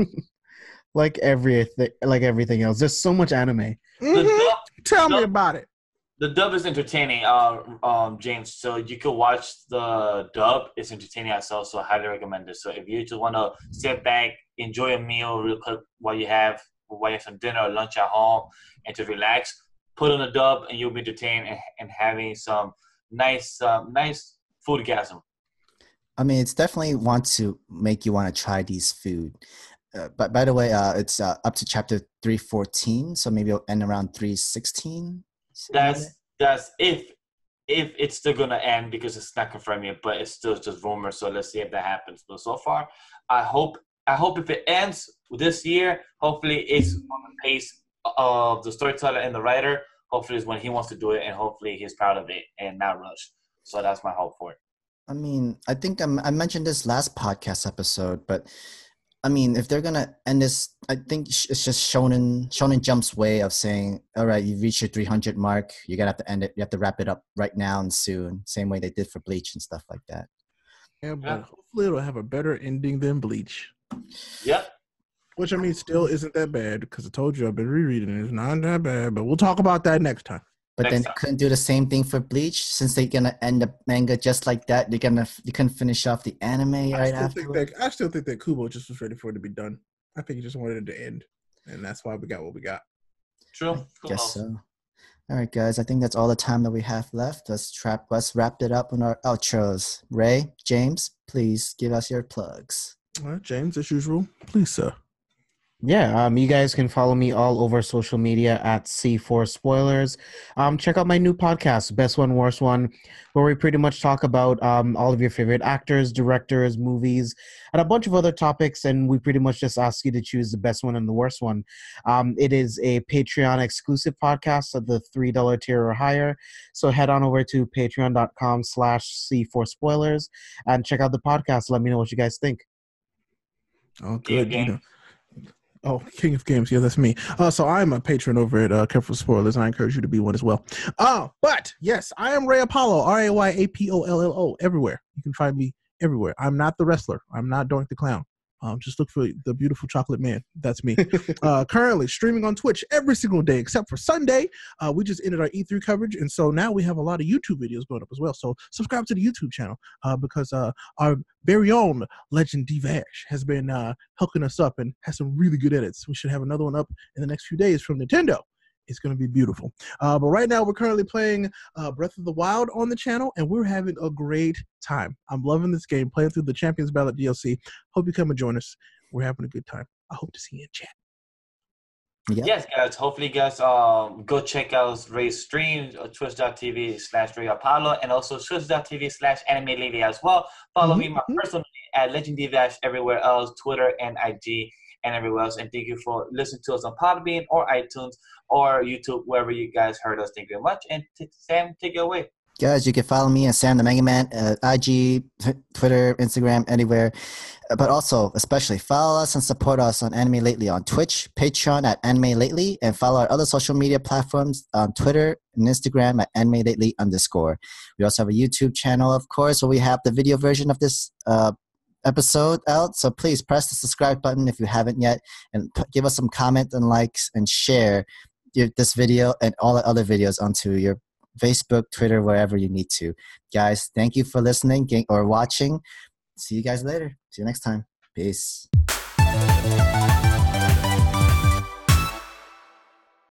like everything else, there's so much anime. Mm-hmm. Tell me about it. The dub is entertaining, James. So you could watch the dub. It's entertaining as well, so I highly recommend it. So if you just want to sit back, enjoy a meal real quick while you have some dinner or lunch at home, and to relax, put on a dub, and you'll be entertained and having some nice foodgasm. I mean, it's definitely want to make you want to try these food. But by the way, it's up to chapter 314, so maybe it'll end around 316. That's if it's still gonna end because it's not confirmed yet, but it's still just rumors. So let's see if that happens. But so far, I hope if it ends this year, hopefully it's on the pace of the storyteller and the writer. Hopefully it's when he wants to do it, and hopefully he's proud of it and not rushed. So that's my hope for it. I mean, I think I mentioned this last podcast episode, but I mean, if they're gonna end this, I think it's just Shonen Jump's way of saying, all right, you've reached your 300 mark. You're gonna have to end it. You have to wrap it up right now and soon. Same way they did for Bleach and stuff like that. Yeah, but hopefully it'll have a better ending than Bleach. Yep. Which, I mean, still isn't that bad because I told you I've been rereading it. It's not that bad, but we'll talk about that next time. But then couldn't do the same thing for Bleach since they're gonna end the manga just like that. You couldn't finish off the anime right after. I still think that Kubo just was ready for it to be done. I think he just wanted it to end, and that's why we got what we got. True. I guess so. All right, guys. I think that's all the time that we have left. Let's wrap it up on our outros. Ray, James, please give us your plugs. All right, James, as usual, please, sir. Yeah, you guys can follow me all over social media at C4 Spoilers. Check out my new podcast, Best One, Worst One, where we pretty much talk about all of your favorite actors, directors, movies, and a bunch of other topics, and we pretty much just ask you to choose the best one and the worst one. It is a Patreon exclusive podcast at the $3 tier or higher, so head on over to patreon.com/C4 Spoilers and check out the podcast. Let me know what you guys think. Oh, good. Oh, King of Games. Yeah, that's me. So I'm a patron over at Careful Spoilers, and I encourage you to be one as well. But yes, I am Ray Apollo, RayAPOLLO, everywhere. You can find me everywhere. I'm not the wrestler. I'm not Doink the Clown. Just look for the beautiful chocolate man. That's me. Currently streaming on Twitch every single day except for Sunday. We just ended our E3 coverage, and so now we have a lot of YouTube videos going up as well. So subscribe to the YouTube channel because our very own Legend D-Vash has been hooking us up and has some really good edits. We should have another one up in the next few days from Nintendo. It's going to be beautiful. But right now, we're currently playing Breath of the Wild on the channel, and we're having a great time. I'm loving this game, playing through the Champions Ballot DLC. Hope you come and join us. We're having a good time. I hope to see you in chat. Yeah. Yes, guys. Hopefully, guys, go check out Ray's stream, twitch.tv/Ray Apollo, and also twitch.tv/Anime Lady as well. Follow me, my personal at Legend Dash everywhere else, Twitter and IG and everywhere else. And thank you for listening to us on Podbean or iTunes or YouTube, wherever you guys heard us. Thank you very much. And Sam, take it away. Guys, you can follow me at Sam the Mega Man, IG, Twitter, Instagram, anywhere. But also, especially, follow us and support us on Anime Lately on Twitch, Patreon at Anime Lately, and follow our other social media platforms on Twitter and Instagram at Anime Lately _. We also have a YouTube channel, of course, where we have the video version of this episode out. So please press the subscribe button if you haven't yet, and give us some comments and likes, and share this video and all the other videos onto your Facebook, Twitter, wherever you need to. Guys, thank you for listening or watching. See you guys later. See you next time. Peace.